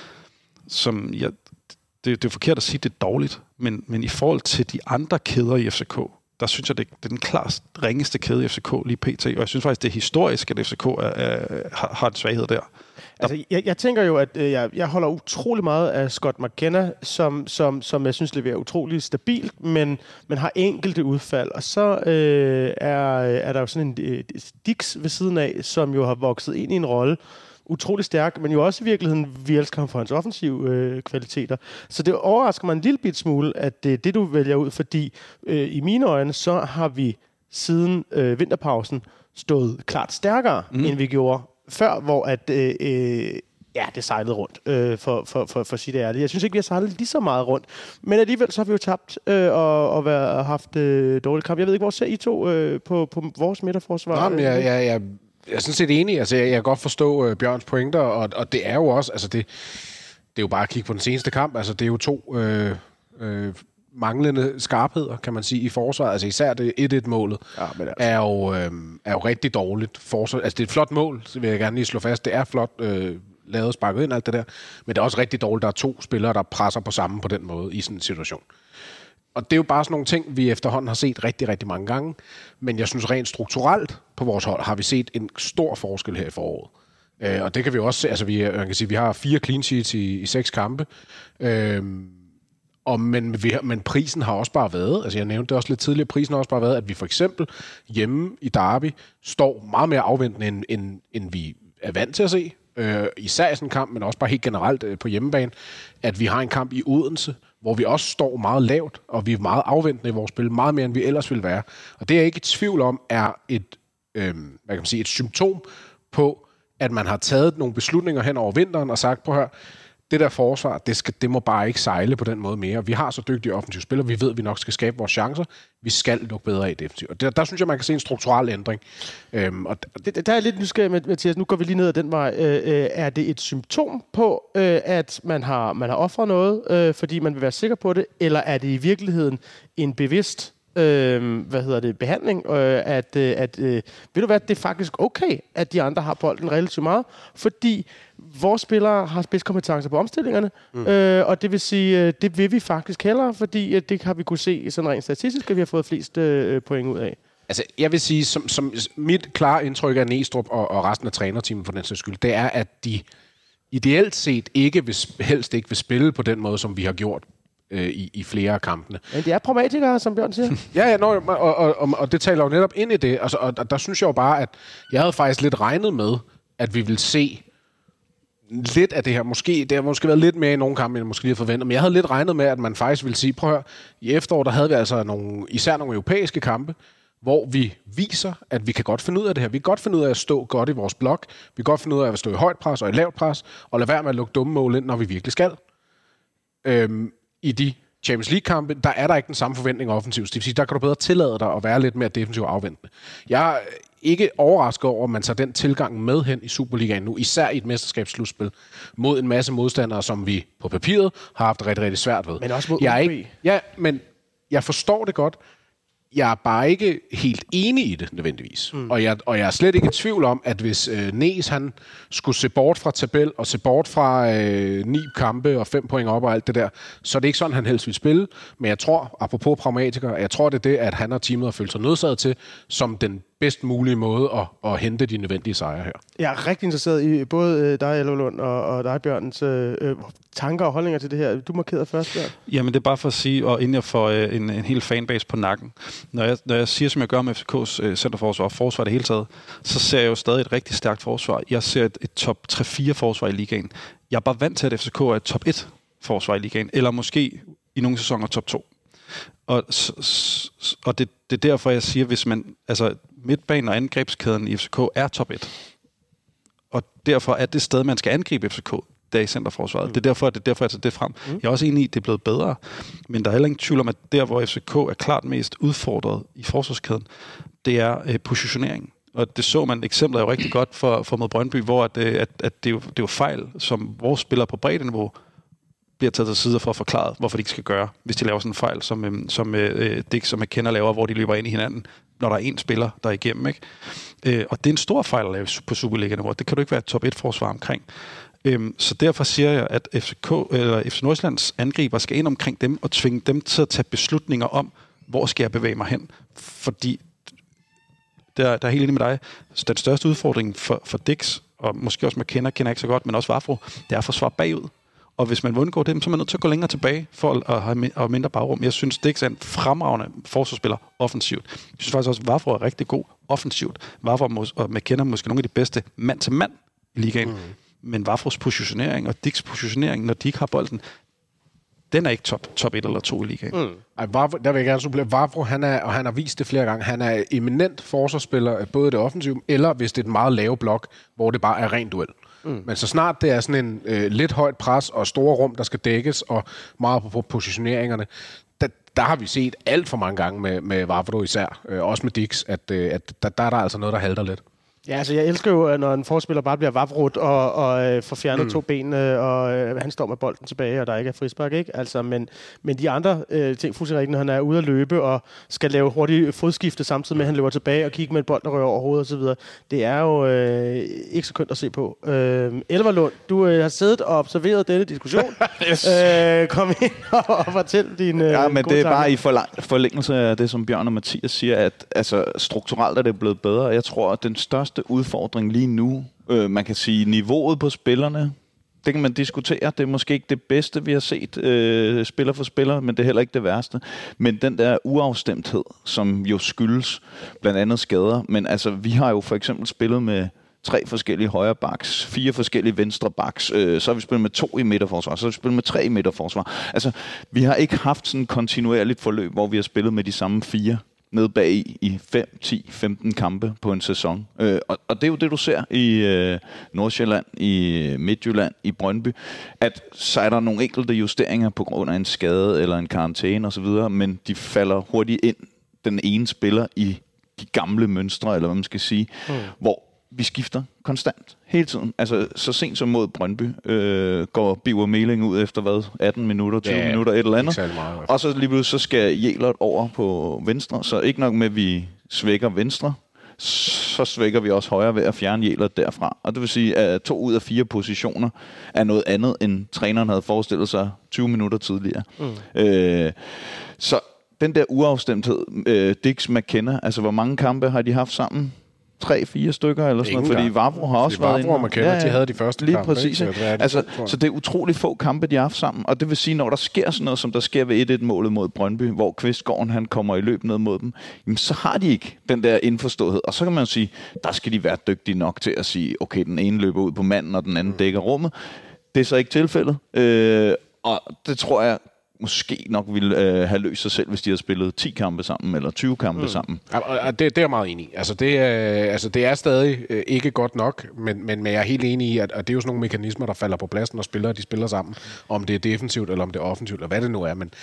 som jeg, det, det er forkert at sige, det er dårligt, men, men i forhold til de andre kæder i F C K, der synes jeg, det, det er den klart ringeste kæde i F C K lige pt. Og jeg synes faktisk, det er historisk, at F C K er, er, har, har en svaghed der. Altså, jeg, jeg tænker jo, at øh, jeg, jeg holder utrolig meget af Scott McKenna, som, som, som jeg synes leverer utrolig stabilt, men, men har enkelte udfald. Og så øh, er, er der jo sådan en øh, Dix ved siden af, som jo har vokset ind i en rolle, utrolig stærk, men jo også i virkeligheden, vi elsker ham for hans offensive øh, kvaliteter. Så det overrasker mig en lille bit smule, at det er det, du vælger ud, fordi øh, i mine øjne, så har vi siden øh, vinterpausen stået klart stærkere, mm. end vi gjorde før, hvor at, øh, øh, ja, det sejlede rundt, øh, for, for, for, for at sige det ærligt. Jeg synes ikke, vi har sejlet lige så meget rundt, men alligevel så har vi jo tabt øh, og, og, været, og haft øh, dårlig kamp. Jeg ved ikke, hvor ser I to øh, på, på vores midterforsvar? Jamen, jeg, jeg, jeg, jeg er sådan set enig. Altså, jeg, jeg kan godt forstå øh, Bjørns pointer, og, og det er jo også, altså det, det er jo bare at kigge på den seneste kamp. Altså, det er jo to øh, øh, manglende skarpheder, kan man sige, i forsvaret. Altså især det et et-målet ja, altså. er, jo, øh, er jo rigtig dårligt forsvar. Altså det er et flot mål, så vil jeg gerne lige slå fast. Det er flot øh, lavet, sparket ind, alt det der. Men det er også rigtig dårligt, der er to spillere, der presser på sammen på den måde i sådan en situation. Og det er jo bare sådan nogle ting, vi efterhånden har set rigtig, rigtig mange gange. Men jeg synes rent strukturelt på vores hold, har vi set en stor forskel her i foråret. Øh, og det kan vi også se. Altså vi, man kan sige, vi har fire clean sheets i, i seks kampe. Øh, Og, men, vi, men prisen har også bare været, altså jeg nævnte det også lidt tidligere, prisen har også bare været, at vi for eksempel hjemme i Derby står meget mere afventende, end, end, end vi er vant til at se. Øh, især i sådan en kamp, men også bare helt generelt øh, på hjemmebane, at vi har en kamp i Odense, hvor vi også står meget lavt, og vi er meget afventende i vores spil, meget mere end vi ellers ville være. Og det er jeg ikke i tvivl om, er et, øh, hvad kan man sige, et symptom på, at man har taget nogle beslutninger hen over vinteren og sagt, prøv at høre, det der forsvar, det, skal, det må bare ikke sejle på den måde mere. Vi har så dygtige offensive spillere, vi ved, at vi nok skal skabe vores chancer. Vi skal lukke bedre af defensivt. Og der, der synes jeg, man kan se en strukturel ændring. Øhm, og det, der er lidt nysgerrig med, Mathias. Nu går vi lige ned ad den vej. Øh, øh, er det et symptom på, øh, at man har, man har offret noget, øh, fordi man vil være sikker på det? Eller er det i virkeligheden en bevidst øh, hvad hedder det, behandling? Øh, at, øh, at, øh, ved du hvad, det er faktisk okay, at de andre har bolden relativt meget, fordi vores spillere har spidskompetencer på omstillingerne, mm. øh, og det vil sige, øh, det vil vi faktisk hellere, fordi øh, det har vi kunne se sådan rent statistisk, at vi har fået flest øh, point ud af. Altså, jeg vil sige, som, som mit klare indtryk af Næstrup og, og resten af trænerteamet for den sags skyld, det er, at de ideelt set ikke vil, helst ikke vil spille på den måde, som vi har gjort øh, i, i flere af kampene. Men de er pragmatikere, som Bjørn siger. ja, ja, nå, og, og, og, og det taler jo netop ind i det. Altså, og, og der synes jeg jo bare, at jeg havde faktisk lidt regnet med, at vi ville se lidt af det her. Måske, det har måske været lidt mere i nogle kampe, end jeg måske lige havde forventet, men jeg havde lidt regnet med, at man faktisk ville sige, prøv at høre, i efteråret, der havde vi altså nogle, især nogle europæiske kampe, hvor vi viser, at vi kan godt finde ud af det her. Vi kan godt finde ud af at stå godt i vores blok. Vi kan godt finde ud af at stå i højt pres og i lavt pres, og lade være med at lukke dumme mål ind, når vi virkelig skal. Øhm, I de Champions League-kampe, der er der ikke den samme forventning offensivt. Det vil sige, der kan du bedre tillade dig at være lidt mere defensivt afventende. Jeg er ikke overrasket over, at man tager den tilgang med hen i Superligaen nu, især i et mesterskabsslutspil, mod en masse modstandere, som vi på papiret har haft rigtig, rigtig svært ved. Men også mod jeg er U B. ikke, ja, men jeg forstår det godt. Jeg er bare ikke helt enig i det, nødvendigvis. Mm. Og, jeg, og jeg er slet ikke i tvivl om, at hvis øh, Næs, han skulle se bort fra tabel, og se bort fra øh, ni kampe og fem point op og alt det der, så er det ikke sådan, han helst vil spille. Men jeg tror, apropos pragmatikere, jeg tror, det er det, at han og teamet har følt sig nødsaget til, som den bedst mulige måde at, at hente de nødvendige sejre her. Jeg er rigtig interesseret i både dig, Ellev Lund, og, og dig, Bjørns øh, tanker og holdninger til det her. Du markerede først, Bjørn. Jamen, det er bare for at sige, og inden jeg får øh, en, en hel fanbase på nakken, når jeg, når jeg siger, som jeg gør med F C K's øh, centerforsvar og forsvar det hele taget, så ser jeg jo stadig et rigtig stærkt forsvar. Jeg ser et, et top tre fire forsvar i ligaen. Jeg er bare vant til, at F C K er et top et forsvar i ligaen, eller måske i nogle sæsoner top to. Og, og det, det er derfor, jeg siger, hvis man, altså midtbanen og angrebskæden i F C K er top et. Og derfor er det sted, man skal angribe F C K, der i centerforsvaret. Mm. Det er derfor, det er derfor, jeg tager det frem. Mm. Jeg er også enig i, at det er blevet bedre. Men der er heller ingen tvivl om, at der, hvor F C K er klart mest udfordret i forsvarskæden, det er øh, positionering. Og det så man eksempler jo rigtig godt for, for mod Brøndby, hvor at, at, at det, er jo, det er jo fejl, som vores spillere på breddeniveau bliver taget til side for at forklare, hvorfor de ikke skal gøre, hvis de laver sådan en fejl, som, som øh, Dix og McKenna laver, hvor de løber ind i hinanden, når der er én spiller, der er igennem. Ikke? Øh, og det er en stor fejl at lave på Superligaen, det kan du ikke være et top et forsvar omkring. Øh, så derfor siger jeg, at F C K, eller F C Nordsjællands angriber skal ind omkring dem og tvinge dem til at tage beslutninger om, hvor skal jeg bevæge mig hen. Fordi, der, der er helt enig med dig, den største udfordring for, for Dix og måske også McKenna kender ikke så godt, men også Vavro, det er at forsvare bagud. Og hvis man vil undgå det, så er man nødt til at gå længere tilbage for at have mindre bagrum. Jeg synes, Dix er en fremragende forsvarsspiller offensivt. Jeg synes faktisk også, at Vavro er rigtig god offensivt. Vavro og McKenna er måske nogle af de bedste mand-til-mand i ligaen. Mm. Men Vavros positionering og Dix positionering, når de ikke har bolden, den er ikke top, top et eller to i ligaen. Mm. Ej, Vavro, der vil jeg gerne supplere. Vavro, han er, og han har vist det flere gange, han er eminent forsvarsspiller, både det offensive, eller hvis det er et meget lave blok, hvor det bare er ren duel. Mm. Men så snart det er sådan en øh, lidt højt pres og store rum, der skal dækkes, og meget på positioneringerne, der, der har vi set alt for mange gange med, med Vavro især, øh, også med Dix, at, øh, at der, der er der altså noget, der halter lidt. Ja, altså jeg elsker jo, når en forspiller bare bliver vavrut og, og øh, får fjernet mm. to ben, øh, og øh, han står med bolden tilbage, og der ikke er frispark, ikke? Altså, men, men de andre øh, ting, fuldstændig når han er ude at løbe og skal lave hurtigt fodskifte samtidig med, at han løber tilbage og kigger med en bold, der rører over hovedet osv., det er jo øh, ikke så kønt at se på. Øh, Elverlund, du øh, har siddet og observeret denne diskussion. yes. øh, kom ind og, og fortæl din øh, Ja, men det er tanker. bare i forlang- forlængelse af det, som Bjørn og Mathias siger, at altså, strukturelt er det blevet bedre. Jeg tror, at den største udfordring lige nu, øh, man kan sige niveauet på spillerne, det kan man diskutere. Det er måske ikke det bedste, vi har set øh, spiller for spiller, men det er heller ikke det værste. Men den der uafstemthed, som jo skyldes blandt andet skader, men altså vi har jo for eksempel spillet med tre forskellige højre backs, fire forskellige venstre backs, øh, så har vi spillet med to i midterforsvar, så har vi spillet med tre i midterforsvar. Altså, vi har ikke haft sådan et kontinuerligt forløb, hvor vi har spillet med de samme fire ned bag i, i fem, ti, femten kampe på en sæson. Øh, og, og det er jo det, du ser i øh, Nordsjælland, i Midtjylland, i Brøndby, at så er der nogle enkelte justeringer på grund af en skade eller en karantæne osv., men de falder hurtigt ind, den ene spiller, i de gamle mønstre, eller hvad man skal sige, mm. hvor vi skifter konstant, hele tiden. Altså, så sent som mod Brøndby, øh, går Biver Meling ud efter, hvad, atten minutter, tyve ja, minutter, et eller andet. Meget, og så lige pludselig, så skal Jelert over på venstre, så ikke nok med, at vi svækker venstre, så svækker vi også højre ved at fjerne Jelert derfra. Og det vil sige, at to ud af fire positioner er noget andet, end træneren havde forestillet sig tyve minutter tidligere. Mm. Øh, så den der uafstemthed, øh, Dix McKenna, altså hvor mange kampe har de haft sammen? Tre, fire stykker eller sådan noget, fordi Vavro har også været inde. Vavro og McKenna, ja, ja, de havde de første lige kampe. Præcis, ikke? Så, altså, så det er utrolig få kampe, de har haft sammen. Og det vil sige, når der sker sådan noget, som der sker ved et et-målet mod Brøndby, hvor Kvistgården han kommer i løb ned mod dem, jamen, så har de ikke den der indforståethed. Og så kan man jo sige, der skal de være dygtige nok til at sige, okay, den ene løber ud på manden, og den anden dækker rummet. Det er så ikke tilfældet. Øh, og det tror jeg måske nok ville øh, have løst sig selv, hvis de havde spillet ti kampe sammen, eller tyve kampe mm. sammen. Og, og det, det er jeg meget enig i. Altså, det er, altså, det er stadig øh, ikke godt nok, men, men, men jeg er helt enig i, at, at det er jo sådan nogle mekanismer, der falder på pladsen, når spillere de spiller sammen, om det er defensivt, eller om det er offensivt, eller hvad det nu er, men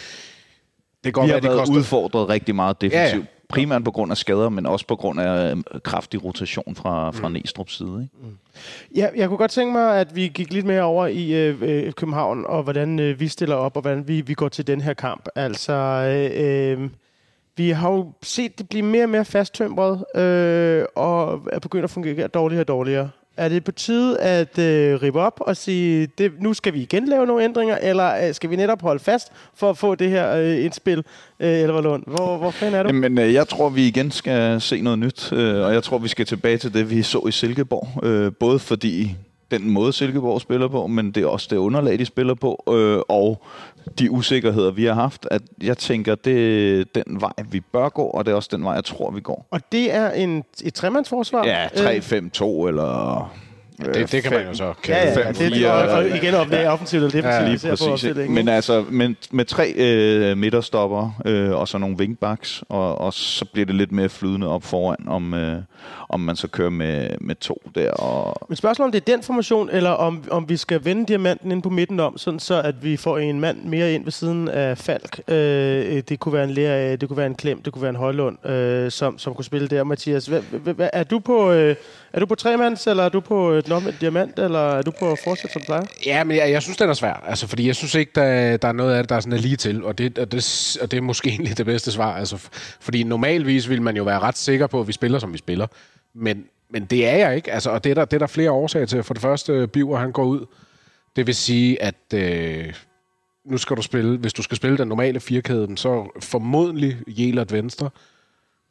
det går vi har været koster... udfordret rigtig meget defensivt. Ja, ja. Primært på grund af skader, men også på grund af øh, kraftig rotation fra, fra mm. Næstrup's side. Ikke? Mm. Ja, jeg kunne godt tænke mig, at vi gik lidt mere over i øh, København, og hvordan øh, vi stiller op, og hvordan vi, vi går til den her kamp. Altså, øh, øh, vi har jo set det blive mere og mere fasttømret, øh, og er begyndt at fungere dårligere og dårligere. Er det på tide at øh, rippe op og sige, det, nu skal vi igen lave nogle ændringer, eller øh, skal vi netop holde fast for at få det her øh, indspil, øh, Elverlund? Hvor, hvor fanden er du? Jamen, øh, jeg tror, vi igen skal se noget nyt, øh, og jeg tror, vi skal tilbage til det, vi så i Silkeborg. Øh, både fordi den måde, Silkeborg spiller på, men det er også det underlag, de spiller på, øh, og de usikkerheder, vi har haft, at jeg tænker, det er den vej, vi bør gå, og det er også den vej, jeg tror, vi går. Og det er en, et tremandsforsvar? Ja, tre fem to eller... Ja, det, det kan man jo så kalde ja, ja, fem, det, og, og igen op, det er offensivt eller defensivt. Ja, lige præcis. På men altså, med, med tre øh, midterstopper øh, og så nogle wingbacks, og, og så bliver det lidt mere flydende op foran, om, øh, om man så kører med, med to der. Og men spørgsmålet om det er den formation, eller om, om vi skal vende diamanten ind på midten om, sådan så at vi får en mand mere ind ved siden af Falk. Øh, det kunne være en Lea, det kunne være en Klem, det kunne være en Højlund, øh, som, som kunne spille der. Mathias, hvad, hvad, er du på øh, er du på tremands, eller er du på et med diamant, eller er du på at fortsætte, som du plejer? Ja, men jeg, jeg synes, den er svær. Altså, fordi jeg synes ikke, der, der er noget af det, der er sådan er lige til, og det, og, det, og det er måske egentlig det bedste svar. Altså, fordi normalvis vil man jo være ret sikker på, at vi spiller, som vi spiller. Men, men det er jeg ikke. Altså, og det er, der, det er der flere årsager til. For det første, Biver, han går ud. Det vil sige, at øh, nu skal du spille, hvis du skal spille den normale firkæden, så formodentlig Jelert venstre.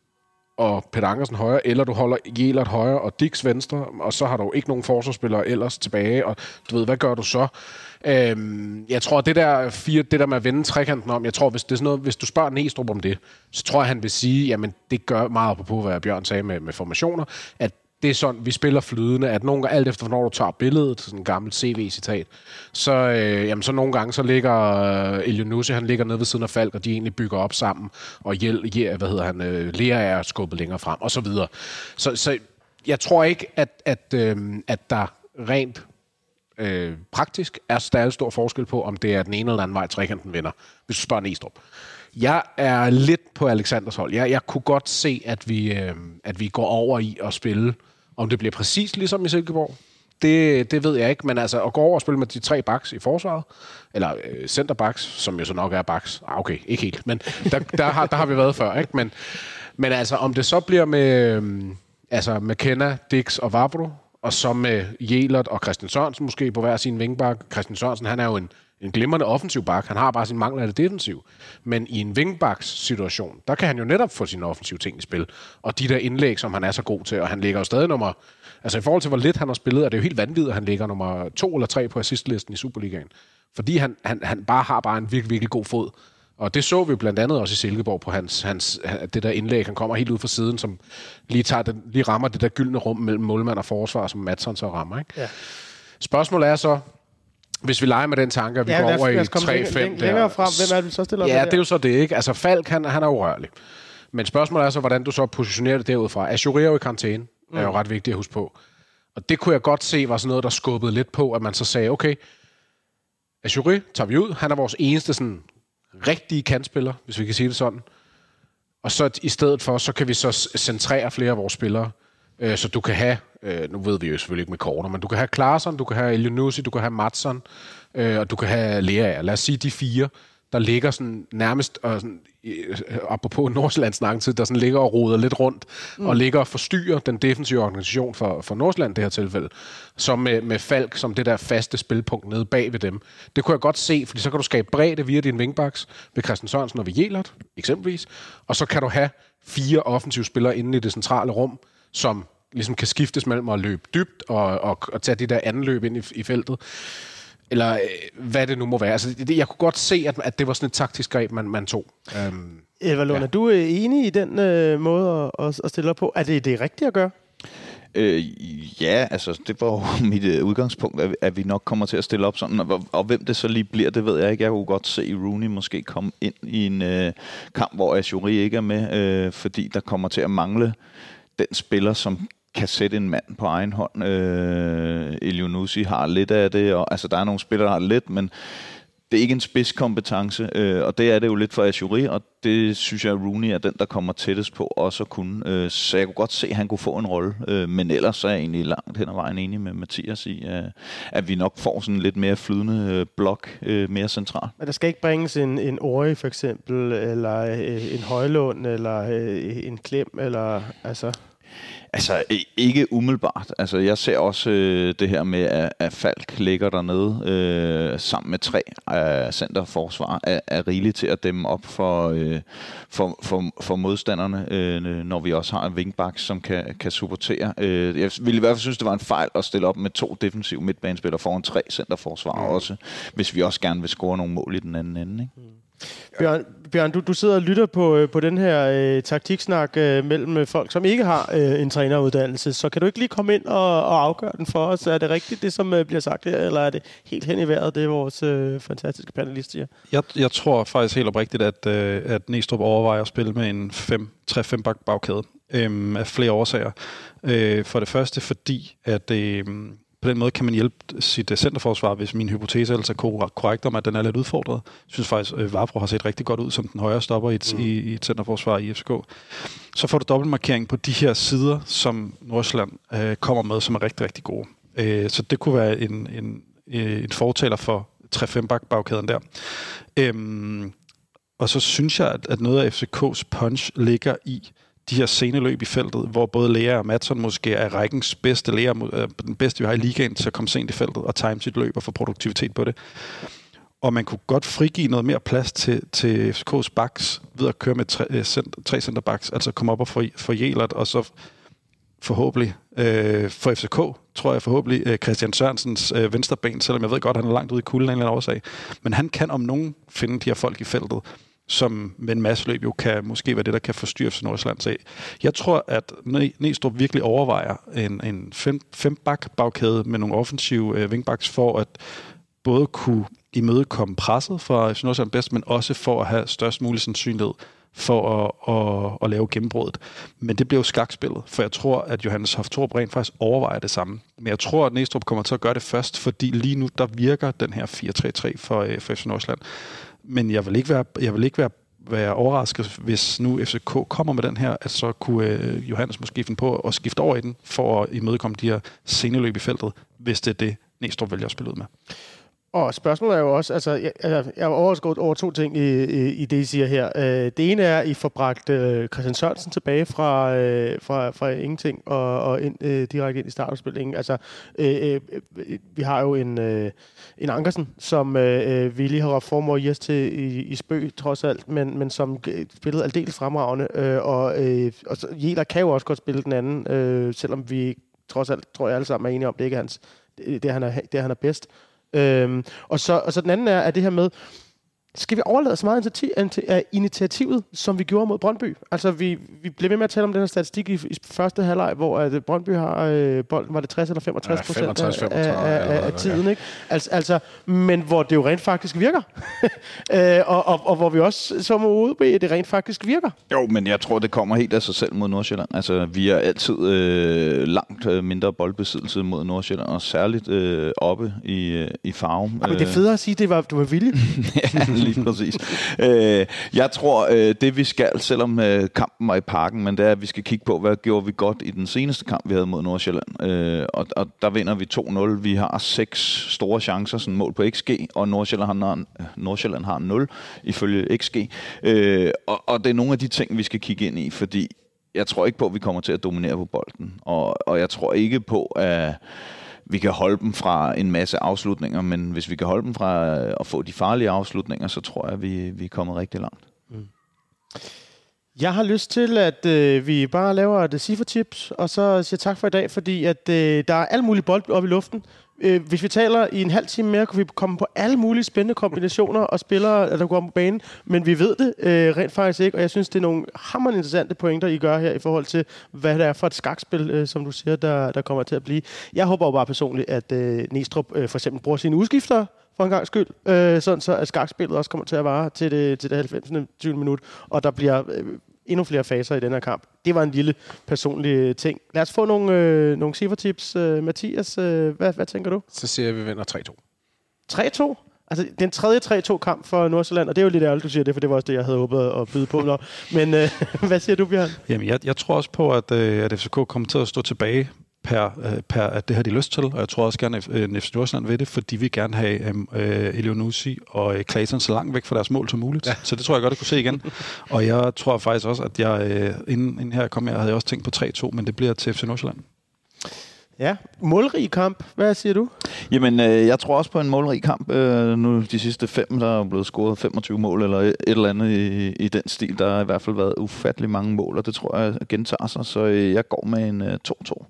og Peter Ankersen højre, eller du holder Jelert højre og Dix venstre, og så har du ikke nogen forsvarsspillere ellers tilbage, og du ved, hvad gør du så? Øhm, jeg tror, det der, fire, det der med at vende trekanten om, jeg tror, hvis, det er sådan noget, hvis du spørger Næstrup om det, så tror jeg, han vil sige, jamen det gør meget på, hvad Bjørn sagde med, med formationer, at det er sådan, vi spiller flydende, at nogle gange, alt efter hvornår du tager billedet, sådan en gammelt C V-citat, så, øh, jamen, så nogle gange, så ligger øh, Elyounoussi, han ligger nede ved siden af Falk, og de egentlig bygger op sammen, og hjælp, ja, hvad hedder han, øh, Lea er skubbet længere frem, og så videre. Så, så jeg tror ikke, at, at, øh, at der rent øh, praktisk er stadig stor forskel på, om det er den ene eller anden vej, trekanten vinder, hvis du spørger Næstrup. Jeg er lidt på Alexanders hold. Jeg, jeg kunne godt se, at vi, øh, at vi går over i at spille. Om det bliver præcis ligesom i Silkeborg, det, det ved jeg ikke. Men altså at gå over og spille med de tre backs i forsvaret, eller øh, centerbacks, som jo så nok er backs. Ah, okay, ikke helt. Men der, der, har, der har vi været før, ikke? Men, men altså om det så bliver med øh, altså McKenna, Dix og Vavro, og så med Jelert og Christian Sørensen måske på hver sin vingbak. Christian Sørensen, han er jo en En glimrende offensiv bak. Han har bare sin mangler af det defensiv. Men i en wingbacks situation, der kan han jo netop få sine offensive ting i spil. Og de der indlæg, som han er så god til, og han ligger jo stadig nummer... Altså i forhold til, hvor lidt han har spillet, er det jo helt vanvittigt, at han ligger nummer to eller tre på assistlisten i Superligaen. Fordi han, han, han bare har bare en virkelig, virkelig god fod. Og det så vi blandt andet også i Silkeborg på hans, hans, det der indlæg. Han kommer helt ud fra siden, som lige, tager den, lige rammer det der gyldne rum mellem målmand og forsvar, som Madsson så rammer. Ikke? Ja. Spørgsmålet er så... Hvis vi leger med den tanke, at vi ja, går over i tre fem der... Længere frem, hvem er det, vi så stiller op ja, med det er jo så det, ikke? Altså, Falk, han, han er urørlig. Men spørgsmålet er så, hvordan du så positionerer det derudfra. Achouri er jo i karantæne, mm. er jo ret vigtigt at huske på. Og det kunne jeg godt se var sådan noget, der skubbede lidt på, at man så sagde, okay, Achouri tager vi ud. Han er vores eneste sådan rigtige kantspiller, hvis vi kan sige det sådan. Og så i stedet for, så kan vi så centrere flere af vores spillere. Så du kan have, øh, nu ved vi jo selvfølgelig ikke med corner, men du kan have Klaarsson, du kan have Elyounoussi, du kan have Madsson, øh, og du kan have Lea. Lad os sige de fire, der ligger sådan nærmest, og sådan, øh, apropos Nordsjællands snakketid, der sådan ligger og roder lidt rundt, mm. og ligger og forstyrrer den defensive organisation for, for Nordsjælland, det her tilfælde, som med, med Falk som det der faste spilpunkt nede bag ved dem. Det kunne jeg godt se, fordi så kan du skabe bredde via dine wingbacks ved Christian Sørensen og ved Jelert, eksempelvis, og så kan du have fire offensive spillere inde i det centrale rum, som ligesom kan skiftes mellem at løbe dybt og, og, og tage de der anden løb ind i, i feltet. Eller øh, hvad det nu må være. Altså, det, jeg kunne godt se, at, at det var sådan et taktisk greb, man, man tog. Um, Edvard Lund, ja. Er du enig i den øh, måde at, at stille op på? Er det det rigtige at gøre? Øh, ja, altså det var jo mit øh, udgangspunkt, at, at vi nok kommer til at stille op sådan, og, og hvem det så lige bliver, det ved jeg ikke. Jeg kunne godt se Rooney måske komme ind i en øh, kamp, hvor Achouri ikke er med, øh, fordi der kommer til at mangle den spiller, som kan sætte en mand på egen hånd. Øh, Elyounoussi har lidt af det, og altså der er nogle spillere, der har lidt, men det er ikke en spidskompetence, øh, og det er det jo lidt for Achouri, og det synes jeg, at Rooney er den, der kommer tættest på også at kunne. Øh, så jeg kunne godt se, at han kunne få en rolle, øh, men ellers så er jeg egentlig langt hen ad vejen enig med Mathias i, øh, at vi nok får sådan lidt mere flydende øh, blok, øh, mere central. Men der skal ikke bringes en, en Ori for eksempel, eller øh, en Højlund, eller øh, en Klem, eller altså... Altså, ikke umiddelbart. Altså, jeg ser også øh, det her med, at, at Falk ligger dernede øh, sammen med tre af centerforsvar, er, er rigeligt til at dæmme op for, øh, for, for, for modstanderne, øh, når vi også har en wingback, som kan, kan supportere. Øh, jeg ville i hvert fald synes, det var en fejl at stille op med to defensive midtbanespillere foran tre centerforsvar mm. også, hvis vi også gerne vil score nogle mål i den anden ende, ikke? Mm. Bjørn, Bjørn du, du sidder og lytter på, på den her øh, taktiksnak øh, mellem folk, som ikke har øh, en træneruddannelse. Så kan du ikke lige komme ind og, og afgøre den for os? Er det rigtigt, det som øh, bliver sagt her, eller er det helt hen i vejret, det vores øh, fantastiske panelist siger? Jeg, jeg tror faktisk helt oprigtigt, at, øh, at Næstrup overvejer at spille med en tre fem bak bagkæde øh, af flere årsager. Øh, for det første fordi, at... Øh, På den måde kan man hjælpe sit centerforsvar, hvis min hypotese altså er korrekt om, at den er lidt udfordret. Jeg synes faktisk, at Vavro har set rigtig godt ud som den højre stopper i et, mm. i, i et centerforsvar i F C K. Så får du dobbeltmarkering på de her sider, som Nordsjælland øh, kommer med, som er rigtig, rigtig gode. Øh, så det kunne være en, en, en fortaler for tre fem bak bagkæden der. Øhm, og så synes jeg, at, at noget af F C K's punch ligger i de her sceneløb i feltet, hvor både Lea og Madsson måske er rækkens bedste Lea, den bedste vi har i ligaen til at komme sent i feltet og time sit løb og få produktivitet på det. Og man kunne godt frigive noget mere plads til, til F C K's backs ved at køre med tre, center, tre centerbacks, altså komme op og få, få Jelert, og så forhåbentlig øh, for F C K, tror jeg forhåbentlig, øh, Christian Sørensens øh, venstreben, selvom jeg ved godt, at han er langt ude i kulden af en eller anden årsag. Men han kan om nogen finde de her folk i feltet, som med en masse løb jo kan måske være det, der kan forstyrre F C Nordsjælland. Så jeg tror, at Næstrup virkelig overvejer en, en fem, fem-bak-bagkæde med nogle offensive øh, wingbacks for at både kunne imødekomme presset fra F C Nordsjælland bedst, men også for at have størst mulig sandsynlighed for at, at, at lave gennembruddet. Men det bliver jo skakspillet, for jeg tror, at Johannes Haftorp rent faktisk overvejer det samme. Men jeg tror, at Næstrup kommer til at gøre det først, fordi lige nu, der virker den her fire tre tre for, for F C Nordsjælland. Men jeg vil ikke være, jeg vil ikke være, være overrasket, hvis nu F C K kommer med den her, at så kunne øh, Johannes måske finde på at skifte over i den, for at imødekomme de her seneløb i feltet, hvis det er det, Næstrup vælger at spille ud med. Og spørgsmålet er jo også, altså, jeg, jeg er overrasket over to ting i, i, i det, I siger her. Uh, det ene er, at I får bragt uh, Christian Sørensen tilbage fra, uh, fra, fra ingenting og, og ind, uh, direkte ind i startopspillingen. Altså, uh, uh, vi har jo en, uh, en Ankersen, som uh, vi lige har formået at give os til i, i spøg, trods alt, men, men som spillede aldeles fremragende. Uh, og uh, og så, Jeler kan jo også godt spille den anden, uh, selvom vi trods alt, tror jeg alle sammen er enige om, det ikke er hans, det, det, han, er, det han er bedst. Øhm, og, så, og så den anden er, er det her med, skal vi overlade så meget af initiativet, som vi gjorde mod Brøndby? Altså, vi, vi blev ved med at tale om den her statistik i, i første halvleg, hvor at Brøndby har øh, bolden, var det tres eller femogtres procent ja, af, af, af, af tiden, ikke? Altså, altså, men hvor det jo rent faktisk virker. øh, og, og, og hvor vi også så må udbede, at det rent faktisk virker. Jo, men jeg tror, det kommer helt af sig selv mod Nordsjælland. Altså, vi er altid øh, langt øh, mindre boldbesiddelse mod Nordsjælland, og særligt øh, oppe i, øh, i Farum. Men det er federe at sige, at det var, du var vilje. Ja, lige præcis. øh, jeg tror, øh, det vi skal, selvom øh, kampen var i parken, men det er, at vi skal kigge på, hvad gjorde vi godt i den seneste kamp, vi havde mod Nordsjælland. Øh, og, og der vinder vi to nul. Vi har seks store chancer, sådan mål på X G, og Nordsjælland har, Nordsjælland har nul ifølge X G. Øh, og, og det er nogle af de ting, vi skal kigge ind i, fordi jeg tror ikke på, at vi kommer til at dominere på bolden. Og, og jeg tror ikke på, at vi kan holde dem fra en masse afslutninger, men hvis vi kan holde dem fra at få de farlige afslutninger, så tror jeg, at vi, vi er kommet rigtig langt. Mm. Jeg har lyst til, at øh, vi bare laver et ciffertips, og så siger tak for i dag, fordi at, øh, der er alle mulige bold op i luften. Øh, hvis vi taler i en halv time mere, kunne vi komme på alle mulige spændende kombinationer og spillere, der går på banen, men vi ved det øh, rent faktisk ikke, og jeg synes, det er nogle hammerende interessante pointer, I gør her i forhold til, hvad det er for et skakspil, øh, som du siger, der, der kommer til at blive. Jeg håber jo bare personligt, at øh, Næstrup øh, for eksempel bruger sine udskifter for en gang skyld, øh, sådan så at skakspillet også kommer til at vare til det, til det halvfemsende tyvende minut, og der bliver øh, endnu flere faser i den her kamp. Det var en lille personlig ting. Lad os få nogle, øh, nogle ciffertips. Øh, Mathias, øh, hvad, hvad tænker du? Så siger jeg, at vi vinder tre to. tre to? Altså, den tredje tre to kamp for Nordsjælland, og det er jo lidt ærligt, du siger det, for det var også det, jeg havde håbet at byde på. Når. Men øh, hvad siger du, Bjørn? Jamen, jeg, jeg tror også på, at, øh, at F C K kommer til at stå tilbage per, øh, per at det har de lyst til, og jeg tror også gerne, at øh, F C Nordsjælland vil det, fordi de vil gerne have øh, Elionussi og øh, Clayton så langt væk fra deres mål som muligt. Ja. Så det tror jeg godt, at kunne se igen. Og jeg tror faktisk også, at jeg øh, inden, inden her kom, jeg havde jeg også tænkt på tre to, men det bliver til F C Nordsjælland. Ja, målrig kamp. Hvad siger du? Jamen, øh, jeg tror også på en målrig kamp. Øh, nu de sidste fem, der er blevet scoret femogtyve mål, eller et eller andet i, i den stil. Der har i hvert fald været ufattelig mange mål, og det tror jeg gentager sig. Så øh, jeg går med en øh, to to.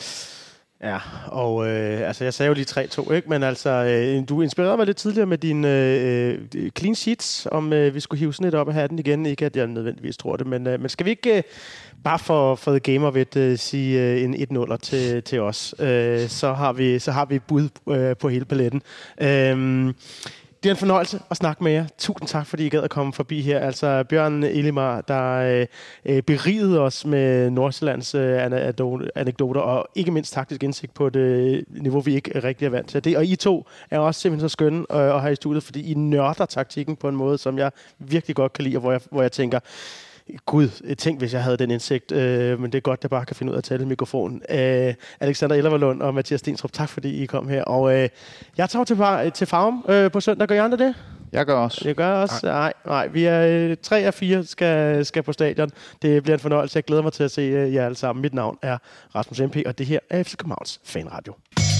Ja, og øh, altså jeg sagde jo lige tre to, ikke? Men altså, øh, du inspirerede mig lidt tidligere med dine øh, clean sheets, om øh, vi skulle hive sådan lidt op af hatten igen. Ikke at jeg nødvendigvis tror det, men, øh, men skal vi ikke øh, bare for, for The Gamer ved øh, sige øh, en et nul til, til os? Øh, så, har vi, så har vi bud øh, på hele paletten. Øh, Det er en fornøjelse at snakke med jer. Tusind tak, fordi I gad at komme forbi her. Altså Bjørn Elimar, der øh, berigede os med Nordsjællands øh, anekdoter, og ikke mindst taktisk indsigt på det niveau, vi ikke rigtig er vant til. Det, og I to er også simpelthen så skønne øh, at have i studiet, fordi I nørder taktikken på en måde, som jeg virkelig godt kan lide, og hvor jeg, hvor jeg tænker, Gud, tænk hvis jeg havde den indsigt, øh, men det er godt, at jeg bare kan finde ud af at tale i mikrofonen. Øh, Alexander Elverlund og Mathias Stenstrup, tak fordi I kom her. Og øh, jeg tager til, til Farum øh, på søndag. Gør I andre det? Jeg gør også. Jeg gør også. Nej, nej. nej. Vi er øh, tre af fire skal, skal på stadion. Det bliver en fornøjelse. Jeg glæder mig til at se øh, jer alle sammen. Mit navn er Rasmus M P, og det her er F C Københavns Fanradio.